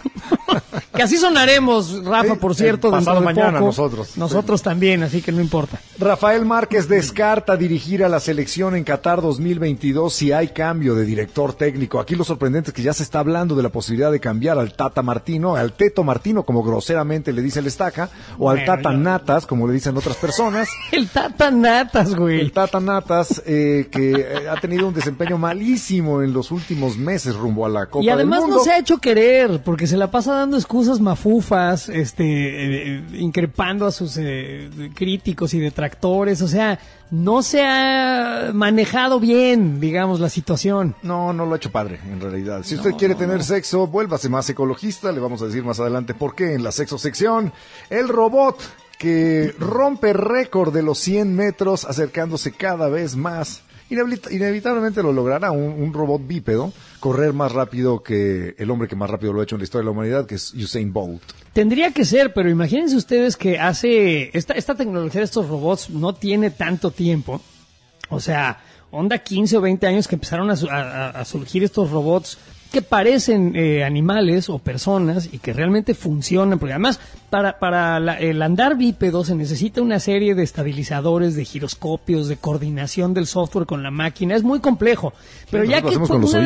Que así sonaremos, Rafa, por cierto,
pasado mañana
poco.
Nosotros
también, así que no importa.
Rafael Márquez descarta dirigir a la selección en Qatar 2022 si hay cambio de director técnico. Aquí lo sorprendente es que ya se está hablando de la posibilidad de cambiar al Teto Martino, como groseramente le dice el Estaca, o al Tata Natas, como le dicen otras personas.
El Tata Natas, güey.
El Tata Natas, que ha tenido un desempeño malísimo en los últimos meses rumbo a la Copa del Mundo.
Y además no se ha hecho querer, porque se la pasa dando excusas mafufas, increpando a sus críticos y detractores, o sea, no se ha manejado bien, digamos, la situación.
No lo ha hecho padre, en realidad. Si usted quiere tener sexo, vuélvase más ecologista, le vamos a decir más adelante por qué en la sexo sección. El robot que rompe récord de los 100 metros, acercándose cada vez más. Inevitablemente lo logrará un robot bípedo, correr más rápido que el hombre que más rápido lo ha hecho en la historia de la humanidad, que es Usain Bolt.
Tendría que ser, pero imagínense ustedes que hace esta tecnología de estos robots no tiene tanto tiempo. O sea, onda 15 o 20 años que empezaron a surgir estos robots que parecen animales o personas y que realmente funcionan, porque además para el andar bípedo se necesita una serie de estabilizadores, de giroscopios, de coordinación del software con la máquina, es muy complejo, pero ya que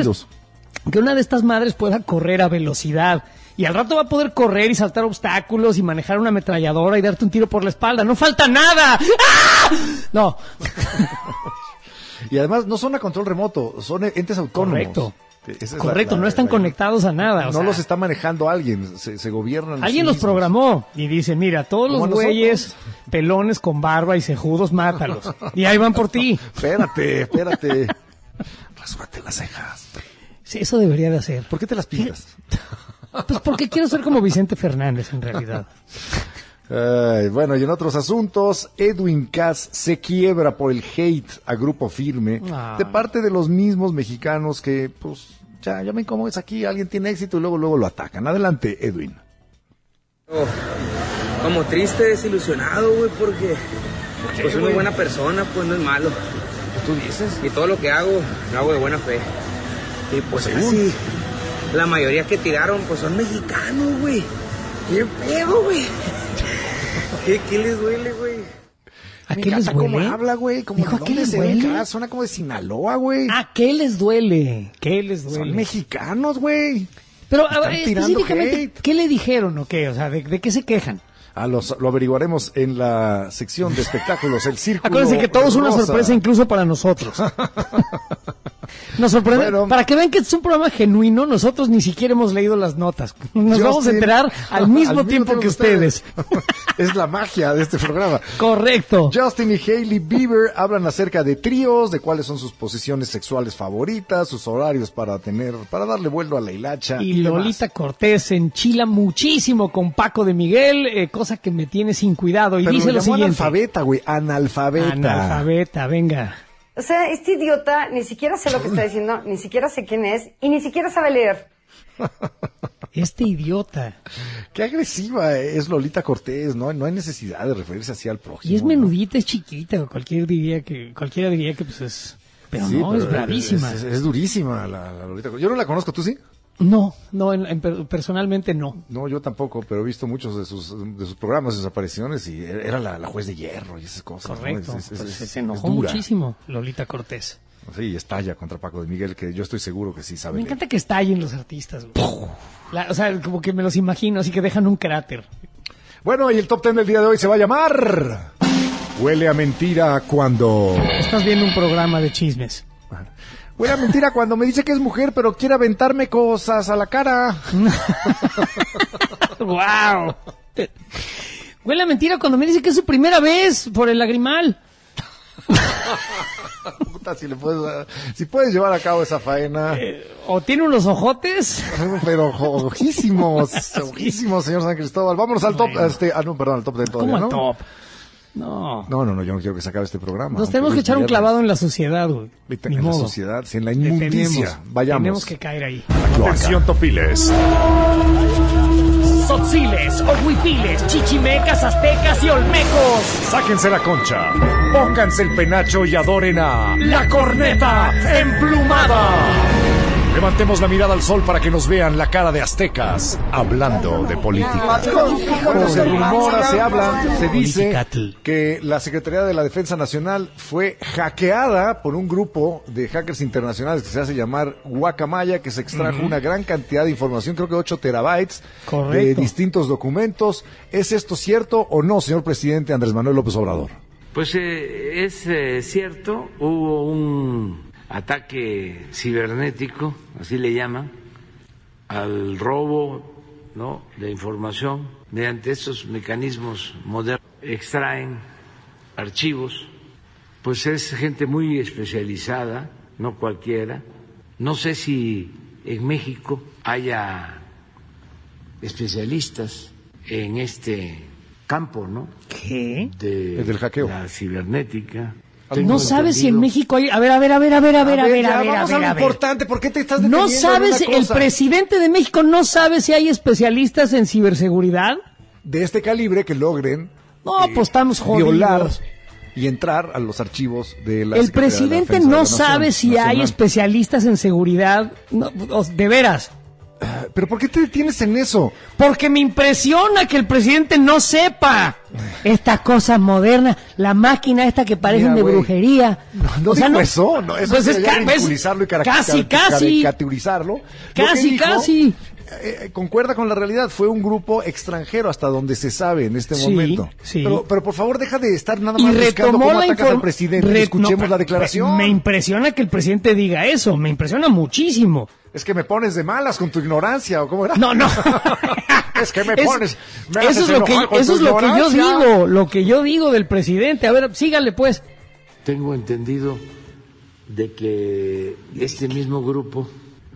una de estas madres pueda correr a velocidad y al rato va a poder correr y saltar obstáculos y manejar una ametralladora y darte un tiro por la espalda, ¡no falta nada! ¡Ah! No.
Y además no son a control remoto, son entes autónomos.
Correcto, no están conectados a nada.
No los está manejando alguien, se gobiernan.
Alguien los programó y dice, mira, todos los güeyes pelones con barba y cejudos, mátalos. Y ahí van por ti.
Espérate. Rasúrate las cejas.
Sí, eso debería de hacer.
¿Por qué te las pintas?
Pues porque quiero ser como Vicente Fernández, en realidad.
Bueno, y en otros asuntos, Edwin Cass se quiebra por el hate a Grupo Firme de parte de los mismos mexicanos que, pues, ya ven cómo es aquí, alguien tiene éxito y luego lo atacan. Adelante, Edwin.
Como triste, desilusionado, güey, porque pues soy una buena persona, pues no es malo.
¿Tú dices?
Y todo lo que hago, lo hago de buena fe. Y pues casi la mayoría que tiraron, pues son mexicanos, güey. ¿Qué pedo, güey? ¿Qué les duele, güey?
¿A qué les duele?
¿Cómo habla, güey?
¿A qué les duele?
Suena como de Sinaloa, güey.
¿A qué les duele? ¿Qué les duele?
Son mexicanos, güey.
Pero a ver, específicamente, ¿qué le dijeron o qué? O sea, ¿de qué se quejan?
Lo averiguaremos en la sección de espectáculos, el círculo.
Acuérdense que todo es una sorpresa incluso para nosotros. Nos sorprende. Bueno, para que vean que es un programa genuino, nosotros ni siquiera hemos leído las notas. Nos vamos a enterar al mismo tiempo que ustedes.
Es la magia de este programa.
Correcto.
Justin y Hailey Bieber hablan acerca de tríos, de cuáles son sus posiciones sexuales favoritas, sus horarios para darle vuelo a la hilacha.
Y Lolita Cortés se enchila muchísimo con Paco de Miguel, cosa que me tiene sin cuidado. Y
pero
dice lo siguiente.
Analfabeta, güey, analfabeta,
venga.
O sea, este idiota ni siquiera sé lo que está diciendo, ni siquiera sé quién es y ni siquiera sabe leer.
Este idiota.
Qué agresiva es Lolita Cortés, ¿no? No hay necesidad de referirse así al prójimo.
Y es menudita, es chiquita, cualquiera diría que pues es... Pero sí, no, pero es bravísima.
Es durísima la Lolita Cortés. Yo no la conozco, ¿tú sí?
No, personalmente no.
No, yo tampoco, pero he visto muchos de sus programas, de sus apariciones, y era la juez de hierro y esas cosas.
Correcto,
¿no?
se enojó muchísimo Lolita Cortés.
Sí, y estalla contra Paco de Miguel, que yo estoy seguro que sí sabe.
Me encanta que estallen los artistas. O sea, como que me los imagino, así que dejan un cráter.
Bueno, y el top 10 del día de hoy se va a llamar Huele a mentira cuando...
Estás viendo un programa de chismes.
Huele a mentira cuando me dice que es mujer, pero quiere aventarme cosas a la cara.
¡Wow! Huele a mentira cuando me dice que es su primera vez por el lagrimal.
Puta, si puedes llevar a cabo esa faena.
O tiene unos ojotes.
Pero ojísimos, señor San Cristóbal. Vámonos al top, al top de todo.
¿Cómo al
¿no?
top? No,
yo no quiero que se acabe este programa.
Nos tenemos que echar un clavado en la sociedad, güey.
En la sociedad, en la inmundicia. Vayamos.
Tenemos que caer ahí.
Atención, topiles.
Tzotziles, ohuipiles, chichimecas, aztecas y olmecos.
Sáquense la concha, pónganse el penacho y adoren a
La Corneta Emplumada.
Levantemos la mirada al sol para que nos vean la cara de aztecas hablando de política.
Bueno, se rumora, se habla, se dice que la Secretaría de la Defensa Nacional fue hackeada por un grupo de hackers internacionales que se hace llamar Guacamaya, que se extrajo una gran cantidad de información, creo que 8 terabytes de distintos documentos. ¿Es esto cierto o no, señor presidente Andrés Manuel López Obrador?
Pues es cierto, hubo un ataque cibernético, así le llaman, al robo, ¿no?, de información. Mediante estos mecanismos modernos extraen archivos, pues es gente muy especializada, no cualquiera. No sé si en México haya especialistas en este campo, ¿no?
¿Qué?
Del hackeo.
La cibernética.
No sabes si en México hay... A ver.
Vamos a lo importante, ¿por qué te estás deteniendo?
¿No sabes, el presidente de México no sabe si hay especialistas en ciberseguridad?
De este calibre que logren...
No, pues estamos jodidos.
Violar y entrar a los archivos de la
El presidente no sabe si hay especialistas en seguridad. No, de veras.
¿Pero por qué te detienes en eso?
Porque me impresiona que el presidente no sepa estas cosas modernas, la máquina esta que parecen de brujería.
No, eso pues es ridiculizarlo y caricaturizarlo.
Casi.
Concuerda con la realidad, fue un grupo extranjero hasta donde se sabe en este momento. Sí. Pero por favor deja de estar nada más buscando cómo atacas al presidente y escuchemos la declaración.
Me impresiona que el presidente diga eso, me impresiona muchísimo.
Es que me pones de malas con tu ignorancia, ¿o cómo era?
No.
Es que me pones...
eso es lo que yo digo del presidente. A ver, sígale pues.
Tengo entendido de que este mismo grupo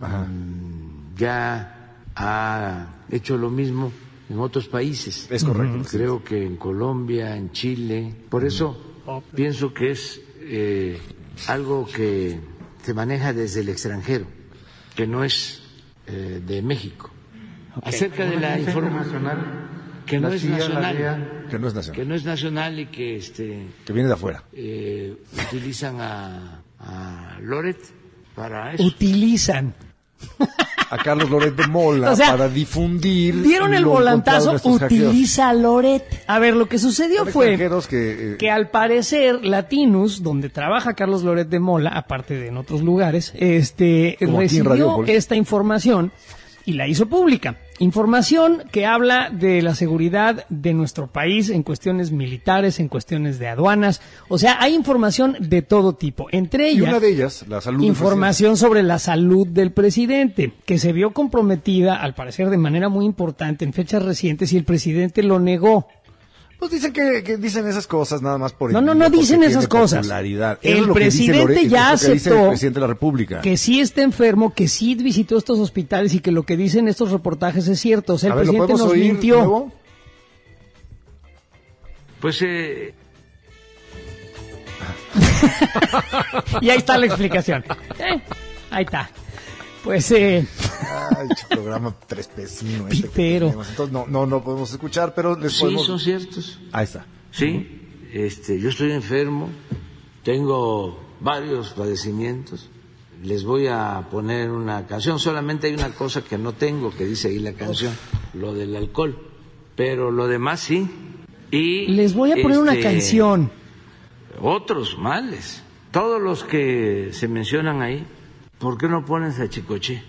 ya ha hecho lo mismo en otros países.
Es correcto.
Creo que en Colombia, en Chile. Por eso pienso que es algo que se maneja desde el extranjero, que no es de México. Acerca de la información que no es nacional,
que no es nacional
y que
que viene de afuera.
Utilizan a Loret para eso.
Utilizan
a Carlos Loret de Mola, o sea, para difundir.
Dieron el volantazo, utiliza a Loret. A ver, lo que sucedió fue que al parecer Latinus, donde trabaja Carlos Loret de Mola, aparte de en otros lugares, recibió esta información y la hizo pública. Información que habla de la seguridad de nuestro país en cuestiones militares, en cuestiones de aduanas. O sea, hay información de todo tipo. Entre ellas,
y una de ellas, la salud
información sobre la salud del presidente, que se vio comprometida, al parecer de manera muy importante, en fechas recientes, y el presidente lo negó.
Pues dicen que dicen esas cosas nada más por...
No dicen esas cosas. El presidente ya aceptó
el presidente de la República,
que sí está enfermo, que sí visitó estos hospitales y que lo que dicen estos reportajes es cierto. O sea, el presidente nos mintió.
Nuevo?
Pues
y ahí está la explicación. Ahí está. Pues
programa trespecino
Pitero.
Entonces no podemos escuchar, pero les podemos...
Sí, son ciertos.
Ahí está.
Sí, yo estoy enfermo, tengo varios padecimientos les voy a poner una canción. Solamente hay una cosa que no tengo, que dice ahí la canción, lo del alcohol, pero lo demás sí. Y
les voy a poner una canción.
Otros males, todos los que se mencionan ahí. ¿Por qué no pones a Chicoche?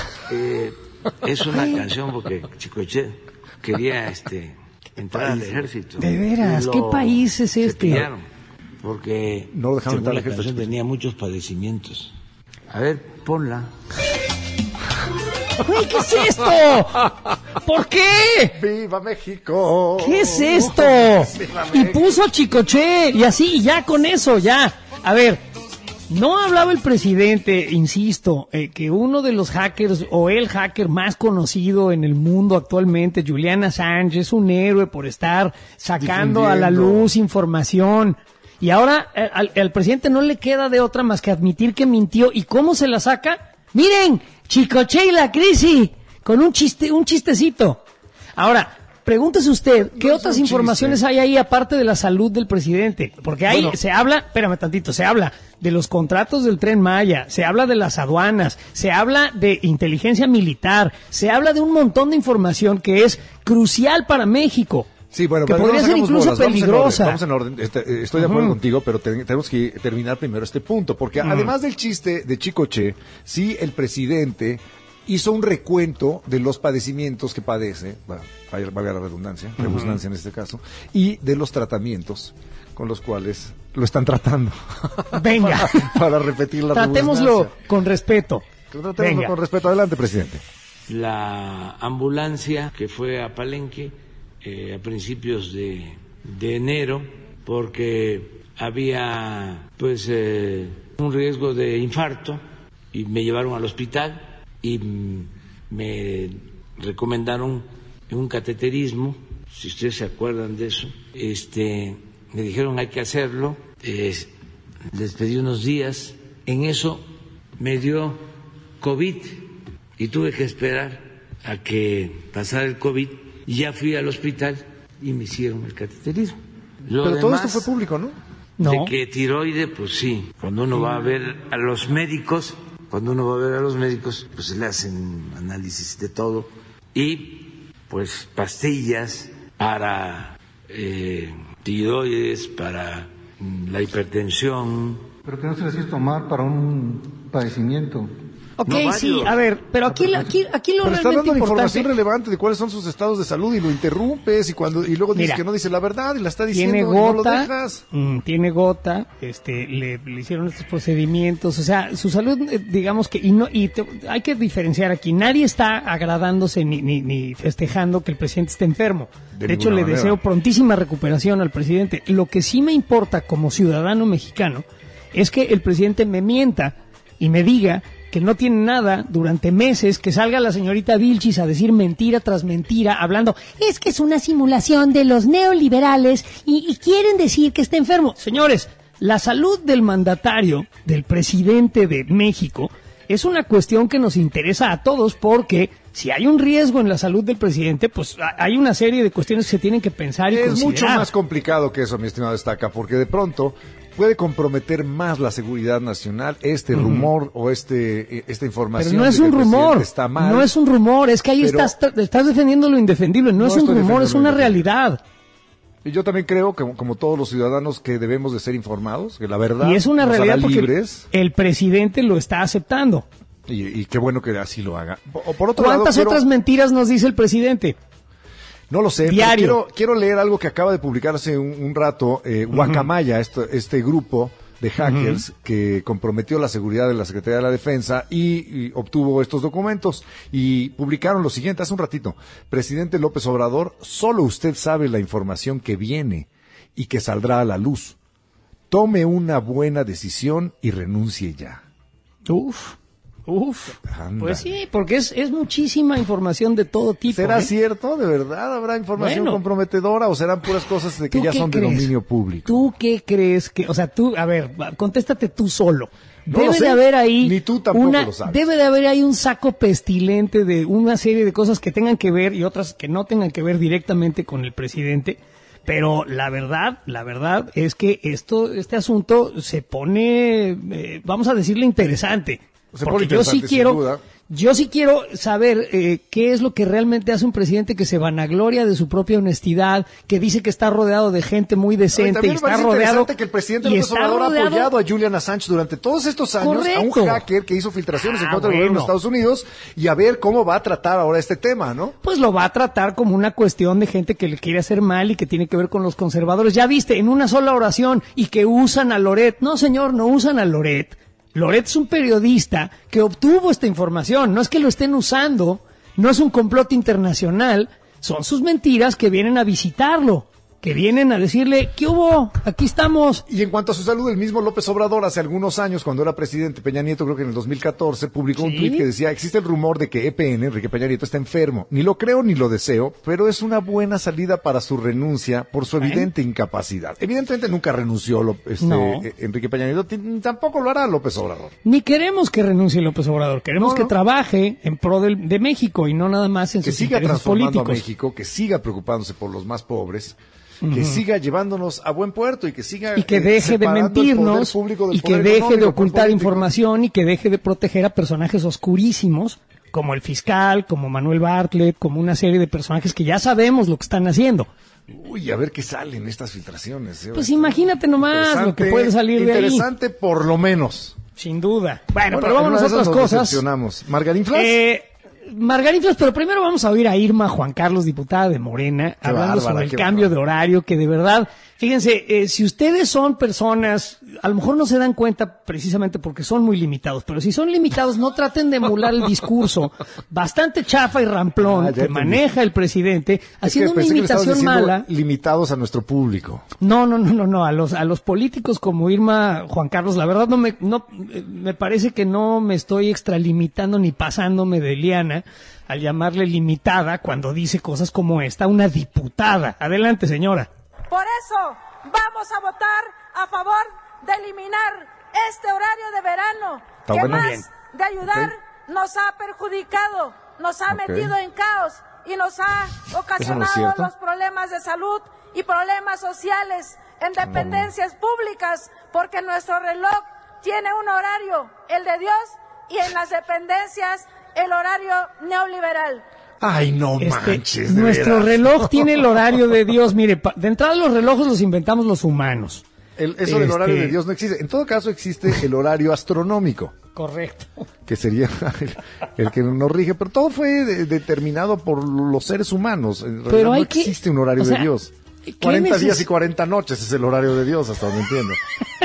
Es una canción porque Chicoche quería entrar al ejército.
De veras, ¿qué país es este?
Porque
no lo dejaron entrar al ejército.
Tenía muchos padecimientos. A ver, ponla.
Güey, ¿qué es esto? ¿Por qué?
¡Viva México!
¿Qué es esto? Y puso a Chicoche, y así, y ya con eso, ya. A ver, no hablaba el presidente, insisto, que uno de los hackers, o el hacker más conocido en el mundo actualmente, Julian Assange, es un héroe por estar sacando a la luz información. Y ahora al presidente no le queda de otra más que admitir que mintió. ¿Y cómo se la saca? Miren, Chicoche y la crisis, con un chistecito. Ahora, pregúntese usted, ¿qué otras informaciones hay ahí aparte de la salud del presidente? Porque ahí se habla, espérame tantito, se habla de los contratos del Tren Maya, se habla de las aduanas, se habla de inteligencia militar, se habla de un montón de información que es crucial para México.
Sí, bueno,
que podría ser incluso peligrosa.
Vamos en orden. Estoy de acuerdo contigo, pero tenemos que terminar primero este punto, porque además del chiste de Chicoche, sí, el presidente hizo un recuento de los padecimientos que padece, valga la redundancia en este caso, y de los tratamientos con los cuales lo están tratando.
Venga.
para repetir la
Tratémoslo con respeto.
Tratémoslo con respeto. Adelante, presidente.
La ambulancia que fue a Palenque a principios de enero, porque había pues un riesgo de infarto y me llevaron al hospital y me recomendaron un cateterismo, si ustedes se acuerdan de eso. Me dijeron hay que hacerlo, les pedí unos días, en eso me dio COVID y tuve que esperar a que pasara el COVID. Y ya fui al hospital y me hicieron el cateterismo.
Pero todo esto fue público, ¿no?
De que tiroide, pues sí. Cuando uno va a ver a los médicos, pues se le hacen análisis de todo. Y pues pastillas para tiroides, para la hipertensión.
Pero que no se les hizo tomar para un padecimiento.
Ok, no, sí, a ver, pero aquí lo
pero
realmente
está dando
importante...
información relevante de cuáles son sus estados de salud y lo interrumpes y luego dices que no dice la verdad y la está diciendo
tiene gota,
y no lo dejas.
Tiene gota, le hicieron estos procedimientos, o sea, su salud, digamos que hay que diferenciar aquí, nadie está agradándose ni festejando que el presidente esté enfermo. De hecho, le deseo prontísima recuperación al presidente. Lo que sí me importa como ciudadano mexicano es que el presidente me mienta y me diga que no tiene nada durante meses, que salga la señorita Vilchis a decir mentira tras mentira, hablando, es que es una simulación de los neoliberales y quieren decir que está enfermo. Señores, la salud del mandatario, del presidente de México, es una cuestión que nos interesa a todos porque si hay un riesgo en la salud del presidente, pues hay una serie de cuestiones que se tienen que pensar y considerar.
Es mucho más complicado que eso, mi estimado Estaca, porque de pronto puede comprometer más la seguridad nacional rumor o esta información.
Pero no es un rumor,
está mal,
no es un rumor, es que ahí estás defendiendo lo indefendible, no es un rumor, es una realidad.
Y yo también creo que, como todos los ciudadanos, que debemos de ser informados, que la verdad
y es una
nos
realidad
hará
porque
libres.
El presidente lo está aceptando.
Y qué bueno que así lo haga. Por otro
¿Cuántas
lado,
otras mentiras nos dice el presidente?
No lo sé,
diario.
Pero quiero leer algo que acaba de publicar hace un rato, Guacamaya, este grupo de hackers que comprometió la seguridad de la Secretaría de la Defensa y obtuvo estos documentos y publicaron lo siguiente hace un ratito. Presidente López Obrador, solo usted sabe la información que viene y que saldrá a la luz. Tome una buena decisión y renuncie ya.
Pues sí, porque es muchísima información de todo tipo.
¿Será cierto? ¿De verdad habrá información comprometedora o serán puras cosas de que ya son de dominio público?
¿Tú qué crees que, o sea, a ver, contéstate tú solo.
Debe
de haber ahí
ni tú tampoco lo sabes.
Debe de haber ahí un saco pestilente de una serie de cosas que tengan que ver y otras que no tengan que ver directamente con el presidente. Pero la verdad es que este asunto se pone, vamos a decirle, interesante. Porque yo sí quiero saber qué es lo que realmente hace un presidente que se vanagloria de su propia honestidad, que dice que está rodeado de gente muy decente y está rodeado
que el presidente López Obrador ha apoyado a Julian Assange durante todos estos años. Correcto. A un hacker que hizo filtraciones en contra del gobierno de Estados Unidos, y a ver cómo va a tratar ahora este tema, ¿no?
Pues lo va a tratar como una cuestión de gente que le quiere hacer mal y que tiene que ver con los conservadores. Ya viste, en una sola oración, y que usan a Loret. No, señor, no usan a Loret. Loret es un periodista que obtuvo esta información, no es que lo estén usando, no es un complot internacional, son sus mentiras que vienen a visitarlo, que vienen a decirle, ¿qué hubo? Aquí estamos.
Y en cuanto a su salud, el mismo López Obrador hace algunos años, cuando era presidente, Peña Nieto, creo que en el 2014, publicó un tuit que decía, existe el rumor de que EPN, Enrique Peña Nieto, está enfermo. Ni lo creo ni lo deseo, pero es una buena salida para su renuncia por su evidente incapacidad. Evidentemente nunca renunció Enrique Peña Nieto, tampoco lo hará López Obrador.
Ni queremos que renuncie López Obrador, queremos que trabaje en pro de México y no nada más en sus intereses políticos. Que siga transformando a
México, que siga preocupándose por los más pobres, que siga llevándonos a buen puerto y que siga
y que deje de mentirnos y que deje de ocultar información y que deje de proteger a personajes oscurísimos como el fiscal, como Manuel Bartlett, como una serie de personajes que ya sabemos lo que están haciendo.
Uy, a ver qué salen estas filtraciones.
Pues imagínate nomás lo que puede salir de ahí.
Interesante por lo menos.
Sin duda. Bueno, pero vámonos a otras cosas.
¿Margarinflas?
Margarinflas, pero primero vamos a oír a Irma Juan Carlos, diputada de Morena, hablando sobre el cambio de horario, que de verdad, fíjense, si ustedes son personas, a lo mejor no se dan cuenta precisamente porque son muy limitados, pero si son limitados, no traten de emular el discurso bastante chafa y ramplón que maneja el presidente, haciendo una imitación mala.
Limitados a nuestro público.
No, a los políticos como Irma Juan Carlos, la verdad me parece que no me estoy extralimitando ni pasándome de liana al llamarle limitada cuando dice cosas como esta, una diputada. Adelante, señora.
Por eso vamos a votar a favor de eliminar este horario de verano que más de ayudar nos ha perjudicado, nos ha metido en caos y nos ha ocasionado los problemas de salud y problemas sociales en dependencias públicas, porque nuestro reloj tiene un horario, el de Dios, y en las dependencias el horario neoliberal.
Ay, no manches.
Nuestro reloj tiene el horario de Dios. Mire, de entrada los relojes los inventamos los humanos.
Eso del horario de Dios no existe. En todo caso existe el horario astronómico.
Correcto.
Que sería el que nos rige, pero todo fue determinado por los seres humanos. En realidad no existe un horario de Dios. 40 días y 40 noches es el horario de Dios, hasta donde entiendo.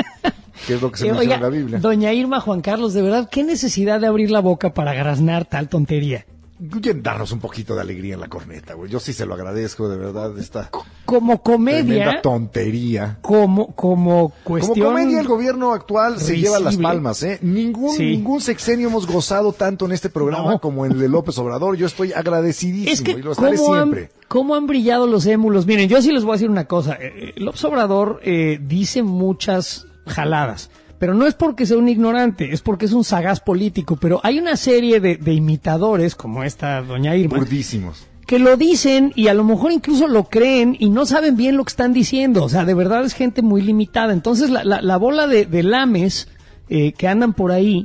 Que es lo que se menciona en la Biblia.
Doña Irma Juan Carlos, de verdad, ¿qué necesidad de abrir la boca para graznar tal tontería?
Darnos un poquito de alegría en la corneta, güey. Yo sí se lo agradezco, de verdad, esta
como comedia,
tremenda tontería.
Como cuestión,
como comedia, el gobierno actual se lleva las palmas, ¿eh? Ningún sexenio hemos gozado tanto en este programa como en el de López Obrador. Yo estoy agradecidísimo y lo estaré siempre.
¿Cómo han brillado los émulos? Miren, yo sí les voy a decir una cosa. López Obrador dice muchas jaladas, pero no es porque sea un ignorante, es porque es un sagaz político. Pero hay una serie de imitadores, como esta doña Irma,
burdísimos,
que lo dicen y a lo mejor incluso lo creen y no saben bien lo que están diciendo. O sea, de verdad es gente muy limitada. Entonces la bola de lames que andan por ahí,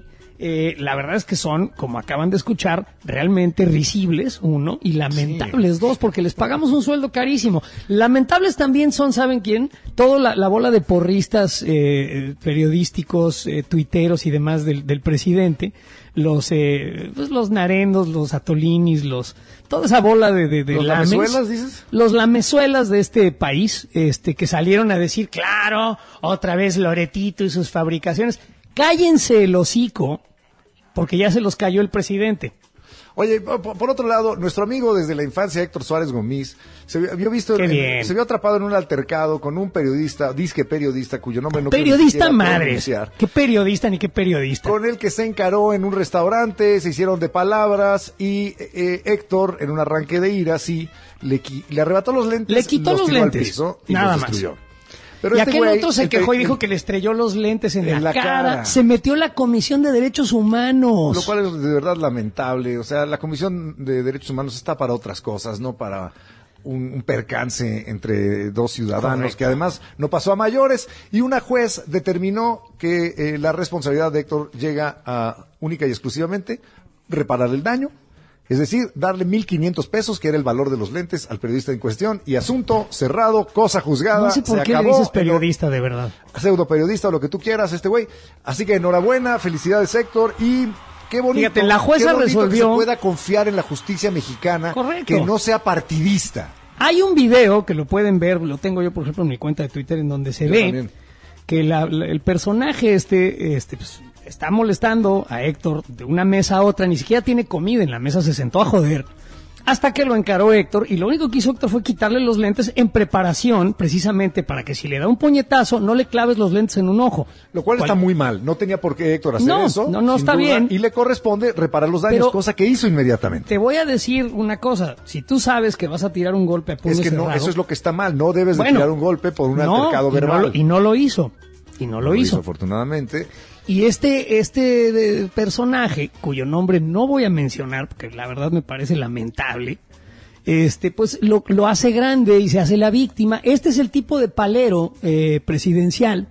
la verdad es que son, como acaban de escuchar, realmente risibles, uno, y lamentables, dos, porque les pagamos un sueldo carísimo. Lamentables también son, ¿saben quién? Toda la bola de porristas periodísticos, tuiteros y demás del presidente, los narendos, los atolinis, toda esa bola de
¿Los lamezuelas, dices?
Los lamezuelas de este país, que salieron a decir, claro, otra vez Loretito y sus fabricaciones. Cállense el hocico, porque ya se los cayó el presidente.
Oye, por otro lado, nuestro amigo desde la infancia, Héctor Suárez Gómez, se vio atrapado en un altercado con un disque periodista, cuyo nombre no quiero pronunciar.
¿Qué periodista ni qué periodista?
Con el que se encaró en un restaurante, se hicieron de palabras y Héctor, en un arranque de ira, le arrebató los lentes,
le quitó los lentes, al piso y
nada los destruyó.
Más. Pero y aquel otro se quejó y dijo que le estrelló los lentes en la cara. Se metió la Comisión de Derechos Humanos.
Lo cual es de verdad lamentable. O sea, la Comisión de Derechos Humanos está para otras cosas, no para un percance entre dos ciudadanos que además no pasó a mayores, y una juez determinó que la responsabilidad de Héctor llega a única y exclusivamente reparar el daño, es decir, darle 1,500 pesos, que era el valor de los lentes, al periodista en cuestión, y asunto cerrado, cosa juzgada.
No sé por qué le dices periodista, de verdad.
Pseudo periodista o lo que tú quieras, güey. Así que enhorabuena, felicidades, Héctor, y qué bonito.
Fíjate, la jueza resolvió
que se pueda confiar en la justicia mexicana.
Correcto.
Que no sea partidista.
Hay un video que lo pueden ver, lo tengo yo, por ejemplo, en mi cuenta de Twitter, en donde se ve también que el personaje pues, está molestando a Héctor de una mesa a otra, ni siquiera tiene comida en la mesa, se sentó a joder, hasta que lo encaró Héctor, y lo único que hizo Héctor fue quitarle los lentes en preparación, precisamente para que si le da un puñetazo, no le claves los lentes en un ojo.
Lo cual está muy mal, no tenía por qué Héctor hacer eso.
No, está bien.
Y le corresponde reparar los daños, cosa que hizo inmediatamente.
Te voy a decir una cosa, si tú sabes que vas a tirar un golpe a puño cerrado,
eso es lo que está mal, no debes de tirar un golpe por un altercado verbal.
Y no lo hizo. No lo hizo,
afortunadamente.
Y este personaje, cuyo nombre no voy a mencionar, porque la verdad me parece lamentable, pues lo hace grande y se hace la víctima. Este es el tipo de palero presidencial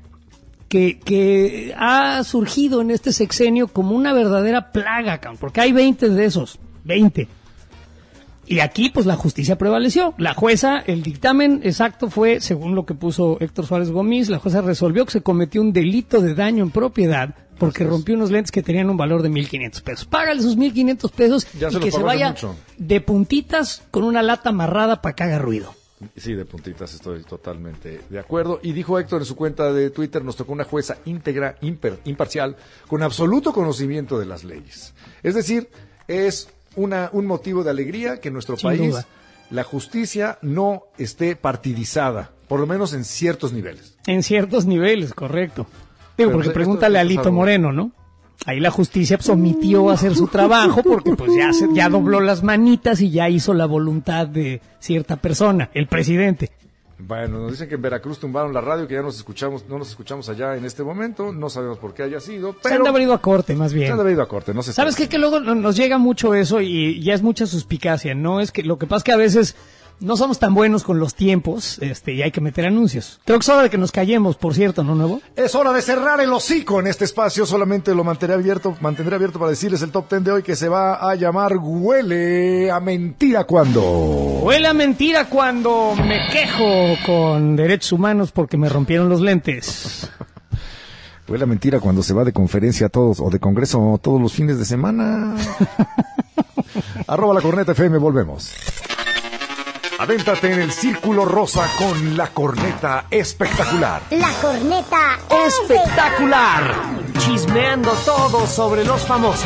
que ha surgido en este sexenio como una verdadera plaga, porque hay 20 de esos, 20. Y aquí, pues, la justicia prevaleció. La jueza, el dictamen exacto fue, según lo que puso Héctor Suárez Gómez, la jueza resolvió que se cometió un delito de daño en propiedad porque rompió unos lentes que tenían un valor de 1,500 pesos. Págale esos 1,500 pesos y que se vaya de puntitas con una lata amarrada para que haga ruido.
Sí, de puntitas estoy totalmente de acuerdo. Y dijo Héctor en su cuenta de Twitter, nos tocó una jueza íntegra, imparcial, con absoluto conocimiento de las leyes. Es decir, es un motivo de alegría que en nuestro país la justicia no esté partidizada, por lo menos en ciertos niveles.
En ciertos niveles, correcto. Digo, porque pregúntale a Alito Moreno, ¿no? Ahí la justicia pues, omitió hacer su trabajo porque pues ya dobló las manitas y ya hizo la voluntad de cierta persona, el presidente.
Bueno, nos dicen que en Veracruz tumbaron la radio, que ya no nos escuchamos allá en este momento, no sabemos por qué haya sido, pero...
Se han de haber ido a corte, más bien.
Se han de haber ido a corte, no sé.
¿Sabes qué? Que luego nos llega mucho eso y ya es mucha suspicacia, ¿no? Es que lo que pasa es que a veces no somos tan buenos con los tiempos, y hay que meter anuncios. Creo que es hora de que nos callemos, por cierto, ¿no, Nuevo?
Es hora de cerrar el hocico en este espacio, solamente lo mantendré abierto para decirles el top 10 de hoy, que se va a llamar Huele a Mentira Cuando.
Huele a mentira cuando me quejo con derechos humanos porque me rompieron los lentes.
Huele a mentira cuando se va de conferencia todos o de congreso todos los fines de semana. @La Corneta FM, volvemos. Avéntate en el círculo rosa con la corneta espectacular.
La corneta
espectacular. Chismeando todo sobre los famosos.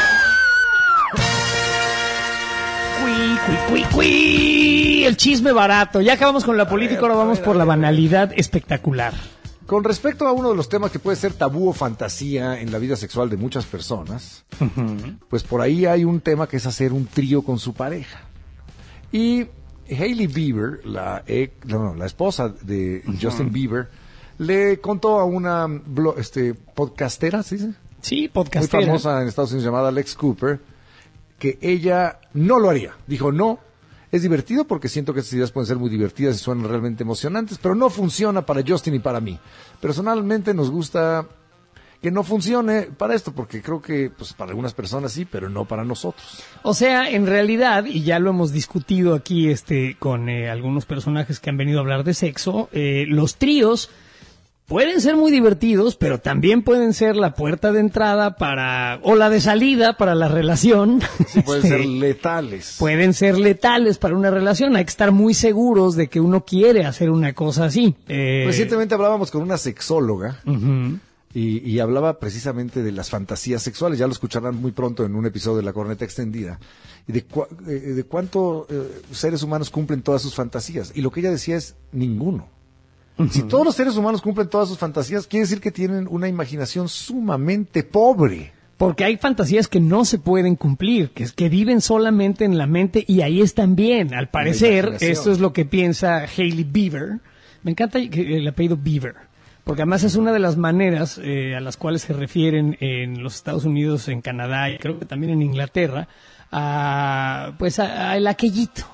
El chisme barato. Ya acabamos con la política, ahora vamos por la banalidad espectacular.
Con respecto a uno de los temas que puede ser tabú o fantasía en la vida sexual de muchas personas, pues por ahí hay un tema que es hacer un trío con su pareja. Y Hailey Bieber, la esposa de Justin Bieber, le contó a una podcastera, ¿sí?
Sí, podcastera.
Muy famosa en Estados Unidos, llamada Lex Cooper, que ella no lo haría. Dijo, no, es divertido porque siento que estas ideas pueden ser muy divertidas y suenan realmente emocionantes, pero no funciona para Justin y para mí. Personalmente nos gusta que no funcione para esto, porque creo que pues para algunas personas sí, pero no para nosotros.
O sea, en realidad, y ya lo hemos discutido aquí con algunos personajes que han venido a hablar de sexo, los tríos pueden ser muy divertidos, pero también pueden ser la puerta de entrada o la de salida para la relación.
Sí, pueden ser letales.
Pueden ser letales para una relación. Hay que estar muy seguros de que uno quiere hacer una cosa así.
Recientemente hablábamos con una sexóloga y hablaba precisamente de las fantasías sexuales. Ya lo escucharán muy pronto en un episodio de La Corneta Extendida. Y de cuánto seres humanos cumplen todas sus fantasías. Y lo que ella decía es ninguno. Si todos los seres humanos cumplen todas sus fantasías, quiere decir que tienen una imaginación sumamente pobre.
Porque hay fantasías que no se pueden cumplir, que viven solamente en la mente y ahí están bien. Al parecer, esto es lo que piensa Hailey Bieber. Me encanta el apellido Bieber, porque además es una de las maneras a las cuales se refieren en los Estados Unidos, en Canadá y creo que también en Inglaterra, al aquellito.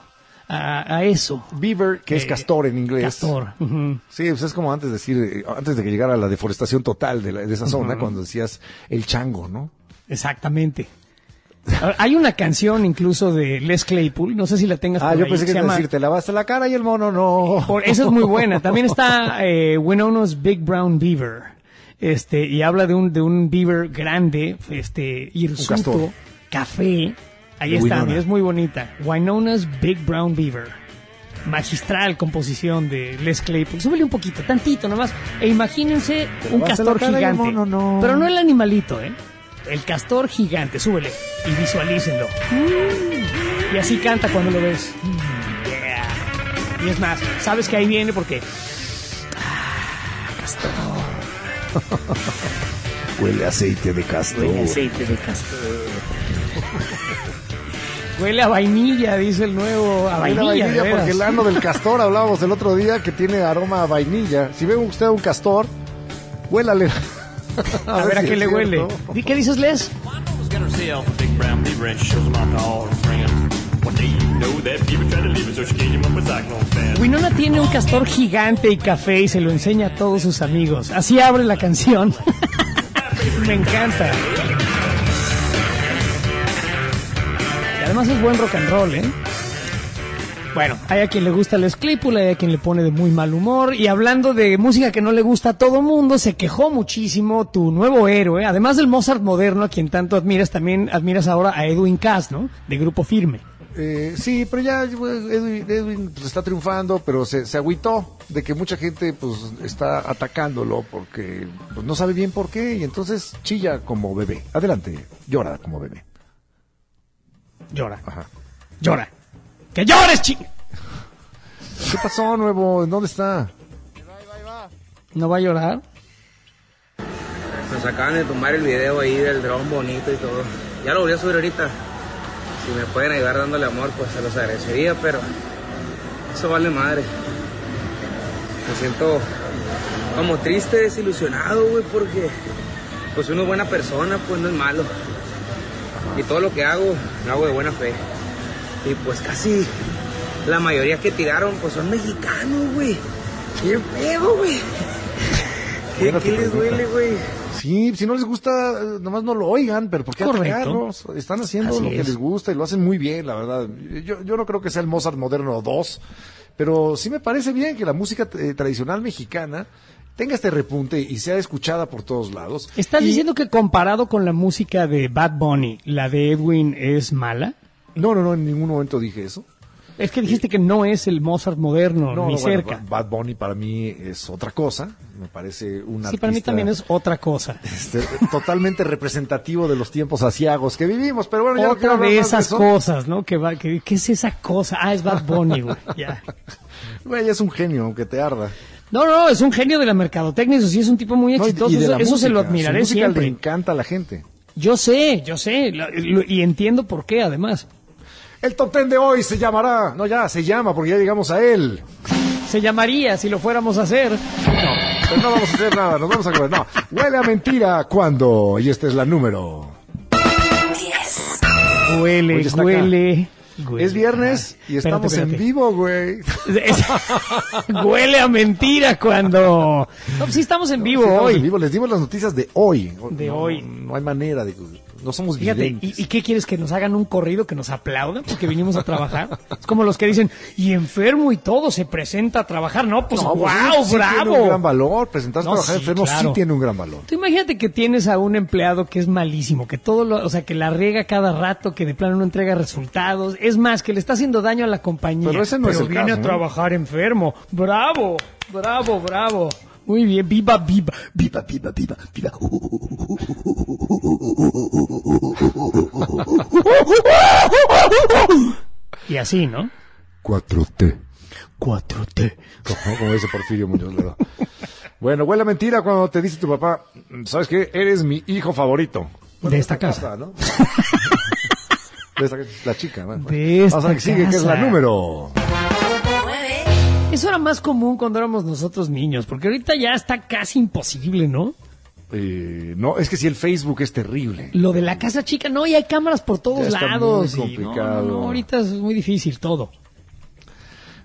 a eso.
Beaver, que es castor en inglés.
Castor.
Sí, pues es como antes de que llegara la deforestación total de esa zona, cuando decías el chango, ¿no?
Exactamente. Hay una canción incluso de Les Claypool, no sé si la tengas por ahí.
Yo pensé que iba a decir, te lavaste la cara y el mono no.
Esa es muy buena. También está Winona's Big Brown Beaver. Y habla de un beaver grande, hirsuto, café. Ahí está, es muy bonita. Winona's Big Brown Beaver. Magistral composición de Les Claypool. Súbele un poquito, tantito nomás. E imagínense un castor gigante. Pero no el animalito, el castor gigante. Súbele y visualícenlo. Y así canta cuando lo ves. Yeah. Y es más, sabes que ahí viene porque... castor.
Huele a aceite de castor.
Huele a aceite de castor. Huele a vainilla, dice el nuevo. A vainilla,
porque el ano del castor hablábamos el otro día que tiene aroma a vainilla. Si ve usted un castor, huélale.
A ver a qué le huele. ¿Qué dices, Les? Winona tiene un castor gigante y café y se lo enseña a todos sus amigos. Así abre la canción. Me encanta. Y además es buen rock and roll, Bueno, hay a quien le gusta Les Claypool, hay a quien le pone de muy mal humor. Y hablando de música que no le gusta a todo mundo, se quejó muchísimo tu nuevo héroe. Además del Mozart moderno, a quien tanto admiras, también admiras ahora a Edwin Cass, ¿no? De Grupo Firme.
Sí, pero ya Edwin pues, está triunfando, pero se agüitó de que mucha gente pues está atacándolo porque pues, no sabe bien por qué y entonces chilla como bebé. Adelante, llora como bebé.
Llora. Ajá. Llora. ¡Que llores, chico!
¿Qué pasó, nuevo? ¿Dónde está?
Ahí va.
¿No va a llorar?
Nos acaban de tomar el video ahí del dron bonito y todo. Ya lo voy a subir ahorita. Si me pueden ayudar dándole amor, pues se los agradecería, pero eso vale madre. Me siento como triste, desilusionado, güey, porque pues uno es buena persona, pues no es malo. Y todo lo que hago, lo hago de buena fe. Y pues casi la mayoría que tiraron, pues son mexicanos, güey. ¿Qué pedo, güey? ¿Qué les duele, güey?
Sí, si no les gusta, nomás no lo oigan, pero ¿por qué atacarlos? Están haciendo así lo que les gusta y lo hacen muy bien, la verdad. Yo no creo que sea el Mozart moderno 2, pero sí me parece bien que la música tradicional mexicana tenga este repunte y sea escuchada por todos lados.
¿Estás diciendo que comparado con la música de Bad Bunny, la de Edwin es mala?
No, en ningún momento dije eso.
Es que dijiste que no es el Mozart moderno, ni cerca.
Bueno, Bad Bunny para mí es otra cosa. Me parece un artista...
Sí, para mí también es otra cosa.
Totalmente representativo de los tiempos asiagos que vivimos. Pero bueno, ya
otra
no quiero
de esas cosas, ¿no? ¿Qué es esa cosa? Es Bad Bunny, güey. Ya.
Güey, es un genio, aunque te arda.
No, es un genio de la mercadotecnia. Eso sí, es un tipo muy exitoso.
Y de la
eso
música,
se lo admiraré
su música
siempre.
Le encanta a la gente.
Yo sé. Y entiendo por qué, además.
El Top 10 de hoy se llamará... No, ya, se llama porque ya llegamos a él.
Se llamaría si lo fuéramos a hacer.
No, pero no vamos a hacer nada, nos vamos a comer. No, huele a mentira cuando... Y esta es la número...
10.
Huele.
Es viernes y estamos en vivo, güey.
Huele a mentira cuando... No, sí estamos en vivo hoy.
En vivo. Les dimos las noticias de hoy.
Hoy.
No hay manera de... No somos
Fíjate, ¿y qué quieres? ¿Que nos hagan un corrido, que nos aplaudan porque vinimos a trabajar? Es como los que dicen, y enfermo y todo, se presenta a trabajar. No, pues wow,
sí,
bravo.
Tiene un gran valor, presentarse a trabajar enfermo sí tiene un gran valor.
Tú imagínate que tienes a un empleado que es malísimo, que o sea, que la riega cada rato, que de plano no entrega resultados. Es más, que le está haciendo daño a la compañía.
Pero ese no es el
viene
caso,
a trabajar enfermo. Bravo. Muy bien, viva. Y así, ¿no?
4T.
Como
dice Porfirio Muñoz Ledo. Bueno, huele a mentira cuando te dice tu papá, ¿sabes qué? Eres mi hijo favorito.
Bueno, de esta casa,
¿no? La chica, bueno.
De esta
Vamos a ver que sigue, que es la número...
Eso era más común cuando éramos nosotros niños, porque ahorita ya está casi imposible, ¿no?
No, es que si el Facebook es terrible.
Lo de la casa chica, no, y hay cámaras por todos lados.
Muy complicado.
No, ahorita es muy difícil todo.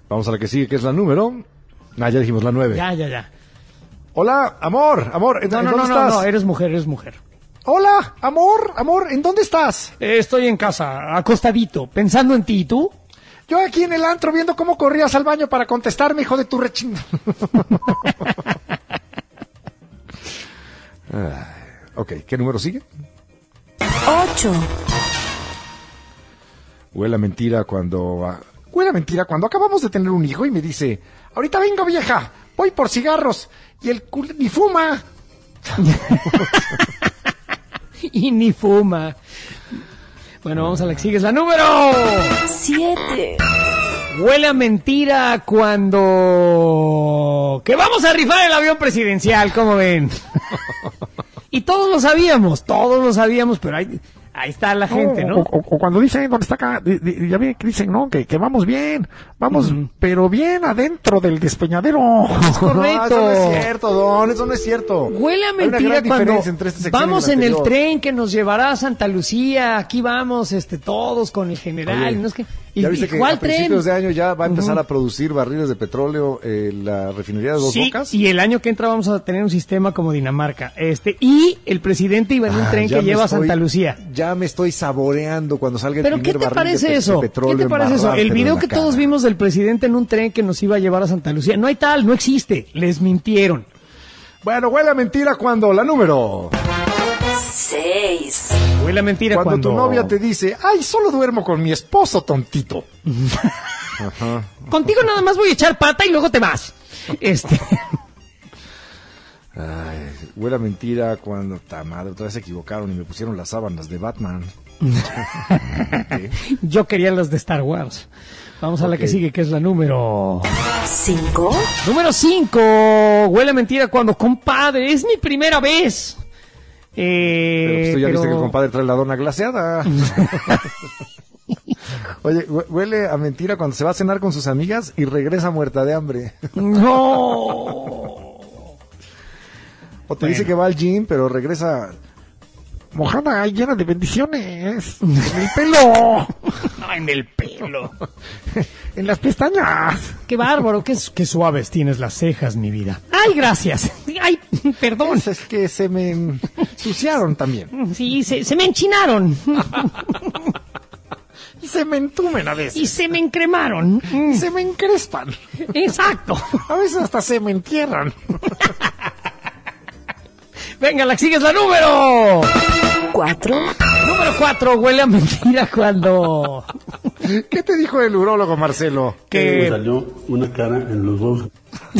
Vamos a la que sigue, que es la número... ya dijimos la 9.
Ya.
Hola, amor, ¿en dónde estás?
No, eres mujer.
Hola, amor, ¿en dónde estás?
Estoy en casa, acostadito, pensando en ti, ¿y tú?
Yo aquí en el antro viendo cómo corrías al baño para contestarme, hijo de tu rechín. Ok, ¿qué número sigue?
8.
Huele a mentira cuando acabamos de tener un hijo y me dice, ahorita vengo vieja, voy por cigarros, y el culo ni fuma.
Y ni fuma. Bueno, vamos a la que sigue, es la número
7.
Huele a mentira cuando... que vamos a rifar el avión presidencial, ¿cómo ven? Y todos lo sabíamos, pero ahí está la gente, ¿no?
O cuando dicen, ¿dónde está acá? Ya ven que dicen, ¿no? Que vamos bien, pero bien adentro del despeñadero.
Es correcto.
No, eso no es cierto, Don, eso no es cierto.
Huele a mentira cuando vamos en el tren que nos llevará a Santa Lucía, aquí vamos todos con el general.
Oye,
¿no? Es que,
ya viste que
¿cuál
a
tren?
principios de año ya va a empezar a producir barriles de petróleo la refinería de Dos Bocas.
Y el año que entra vamos a tener un sistema como Dinamarca. Y el presidente iba en un tren que lleva a Santa Lucía.
Ya me estoy saboreando cuando salga el primer barril de petróleo.
¿Qué te parece eso? El video que todos vimos del presidente en un tren que nos iba a llevar a Santa Lucía. No hay tal, no existe. Les mintieron.
Bueno, huele a mentira cuando la número
6.
Huele a mentira
cuando tu novia te dice, ay, solo duermo con mi esposo, tontito.
Ajá. Contigo nada más voy a echar pata y luego te vas.
Ay, huele a mentira cuando, madre, otra vez se equivocaron y me pusieron las sábanas de Batman.
Yo quería las de Star Wars. Vamos a la que sigue, que es la número
5.
Número 5. Huele a mentira cuando, compadre, es mi primera vez.
Pero pues tú ya viste que el compadre trae la dona glaseada. Oye, huele a mentira cuando se va a cenar con sus amigas y regresa muerta de hambre.
No.
O te dice que va al gym, pero regresa
mojada, llena de bendiciones. En el pelo.
No, en el pelo.
En las pestañas.
Qué bárbaro, qué suaves tienes las cejas, mi vida. Ay, gracias. Ay, perdón.
Es que se me ensuciaron también.
Sí, se me enchinaron.
Y se me entumen a veces.
Y se me encremaron.
Y se me encrespan.
Exacto.
A veces hasta se me entierran.
Venga, la sigues la número
4.
Número 4, huele a mentira cuando...
¿Qué te dijo el urólogo, Marcelo?
Que me salió una cara en los huevos.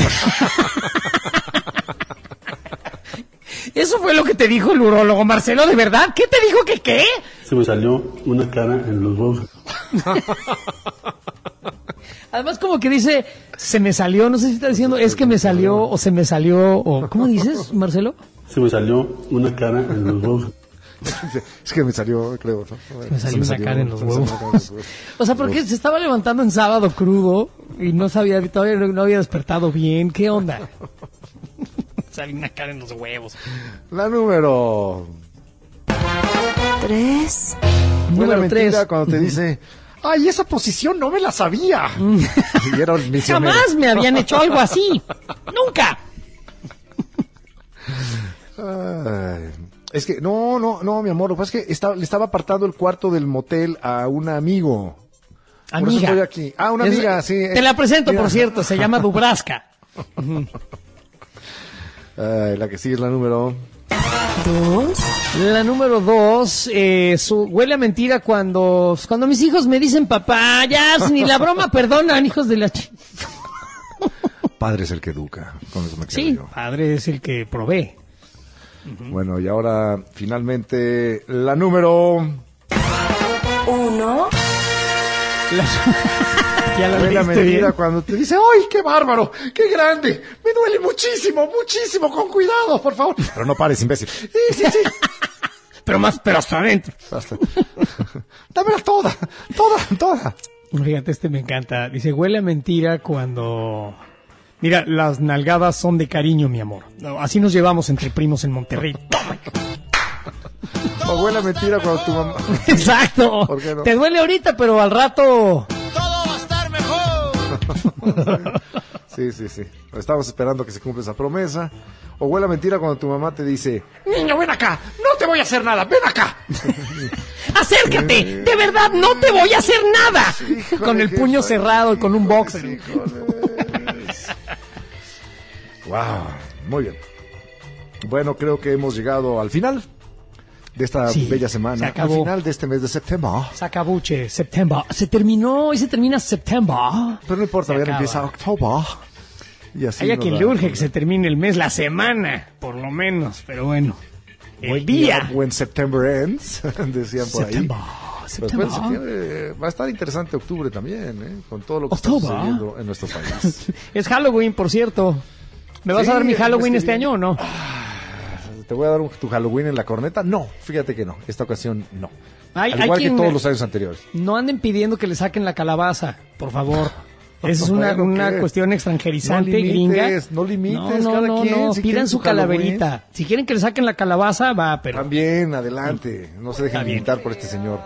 ¿Eso fue lo que te dijo el urólogo, Marcelo? ¿De verdad? ¿Qué te dijo que qué?
Se me salió una cara en los huevos.
Además, como que dice, se me salió, no sé si está diciendo, es que me salió, o se me salió, o... ¿Cómo dices, Marcelo?
Se me salió una cara en los huevos.
Es que me salió, creo, ¿no?
Me salió una cara en los huevos. O sea, porque se estaba levantando en sábado crudo y no sabía, todavía no había despertado bien. ¿Qué onda? Salió una cara en los huevos.
La número
3.
Número 3. Cuando te dice, ay, esa posición no me la sabía. Y era un misionero.
Jamás me habían hecho algo así. Nunca.
Ay, es que, no, mi amor, lo que pasa es que le estaba apartando el cuarto del motel a un amigo.
Amiga.
Por eso estoy aquí. Ah, una amiga, sí.
Te la presento, por cierto, se llama Dubraska.
La que sigue es la número
2.
La número 2, huele a mentira cuando mis hijos me dicen papá, ya ni la broma perdonan, hijos de la
Padre es el que educa, con eso me quedo
sí,
yo.
Padre es el que provee.
Bueno, y ahora finalmente la número
1.
Ya la
mentira
bien.
Cuando te dice, ¡ay, qué bárbaro! ¡Qué grande! Me duele muchísimo, muchísimo, con cuidado, por favor. Pero no pares, imbécil. Sí.
pero hasta adentro.
Dámela toda.
Fíjate, me encanta. Dice, huele a mentira cuando... Mira, las nalgadas son de cariño, mi amor. Así nos llevamos entre primos en Monterrey.
O huele a mentira cuando tu mamá...
Exacto.
¿Por qué no?
Te duele ahorita, pero al rato...
Todo va a estar mejor.
Sí. Estamos esperando que se cumpla esa promesa. O huele a mentira cuando tu mamá te dice: niño, ven acá, no te voy a hacer nada, ven acá.
Acércate, de verdad, no te voy a hacer nada. Híjole, con el puño cerrado y con un boxer.
Wow, muy bien. Bueno, creo que hemos llegado al final de esta bella semana.
Se acabó.
Al final de este mes de septiembre.
Se acabó, septiembre. Se terminó y se termina septiembre.
Pero no importa, ya empieza octubre. Y así
hay a quien le urge que se termine el mes, la semana, por lo menos. Pero bueno, el día.
When September ends, decían por ahí. Después de septiembre va a estar interesante octubre también, con todo lo que está sucediendo en nuestro país.
Es Halloween, por cierto. ¿Me vas a dar mi Halloween este año o no?
¿Te voy a dar tu Halloween en la corneta? No, fíjate que no. Esta ocasión no.
Al
igual que todos los años anteriores.
No anden pidiendo que le saquen la calabaza, por favor. Esa es una cuestión extranjerizante, gringa.
No limites,
no. Si pidan su calaverita. Halloween. Si quieren que le saquen la calabaza, va, pero...
También, adelante. No se dejen limitar por este señor.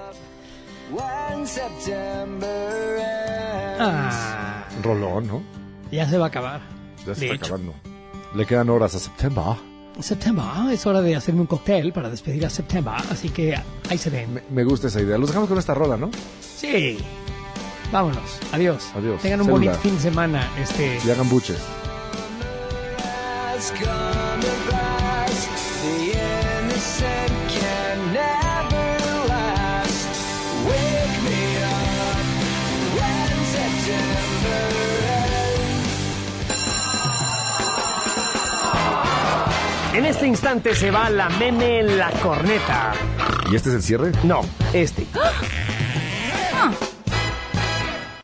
Rolón, ¿no?
Ya se va a acabar.
Ya se está acabando. Le quedan horas a septiembre.
Septiembre, es hora de hacerme un cóctel para despedir a septiembre, así que ahí se ven.
Me gusta esa idea. Los dejamos con esta rola, ¿no?
Sí. Vámonos. Adiós.
Adiós.
Tengan un bonito fin de semana.
Y hagan buches.
En este instante se va la Meme en la corneta.
¿Y este es el cierre?
No, este.
Ah.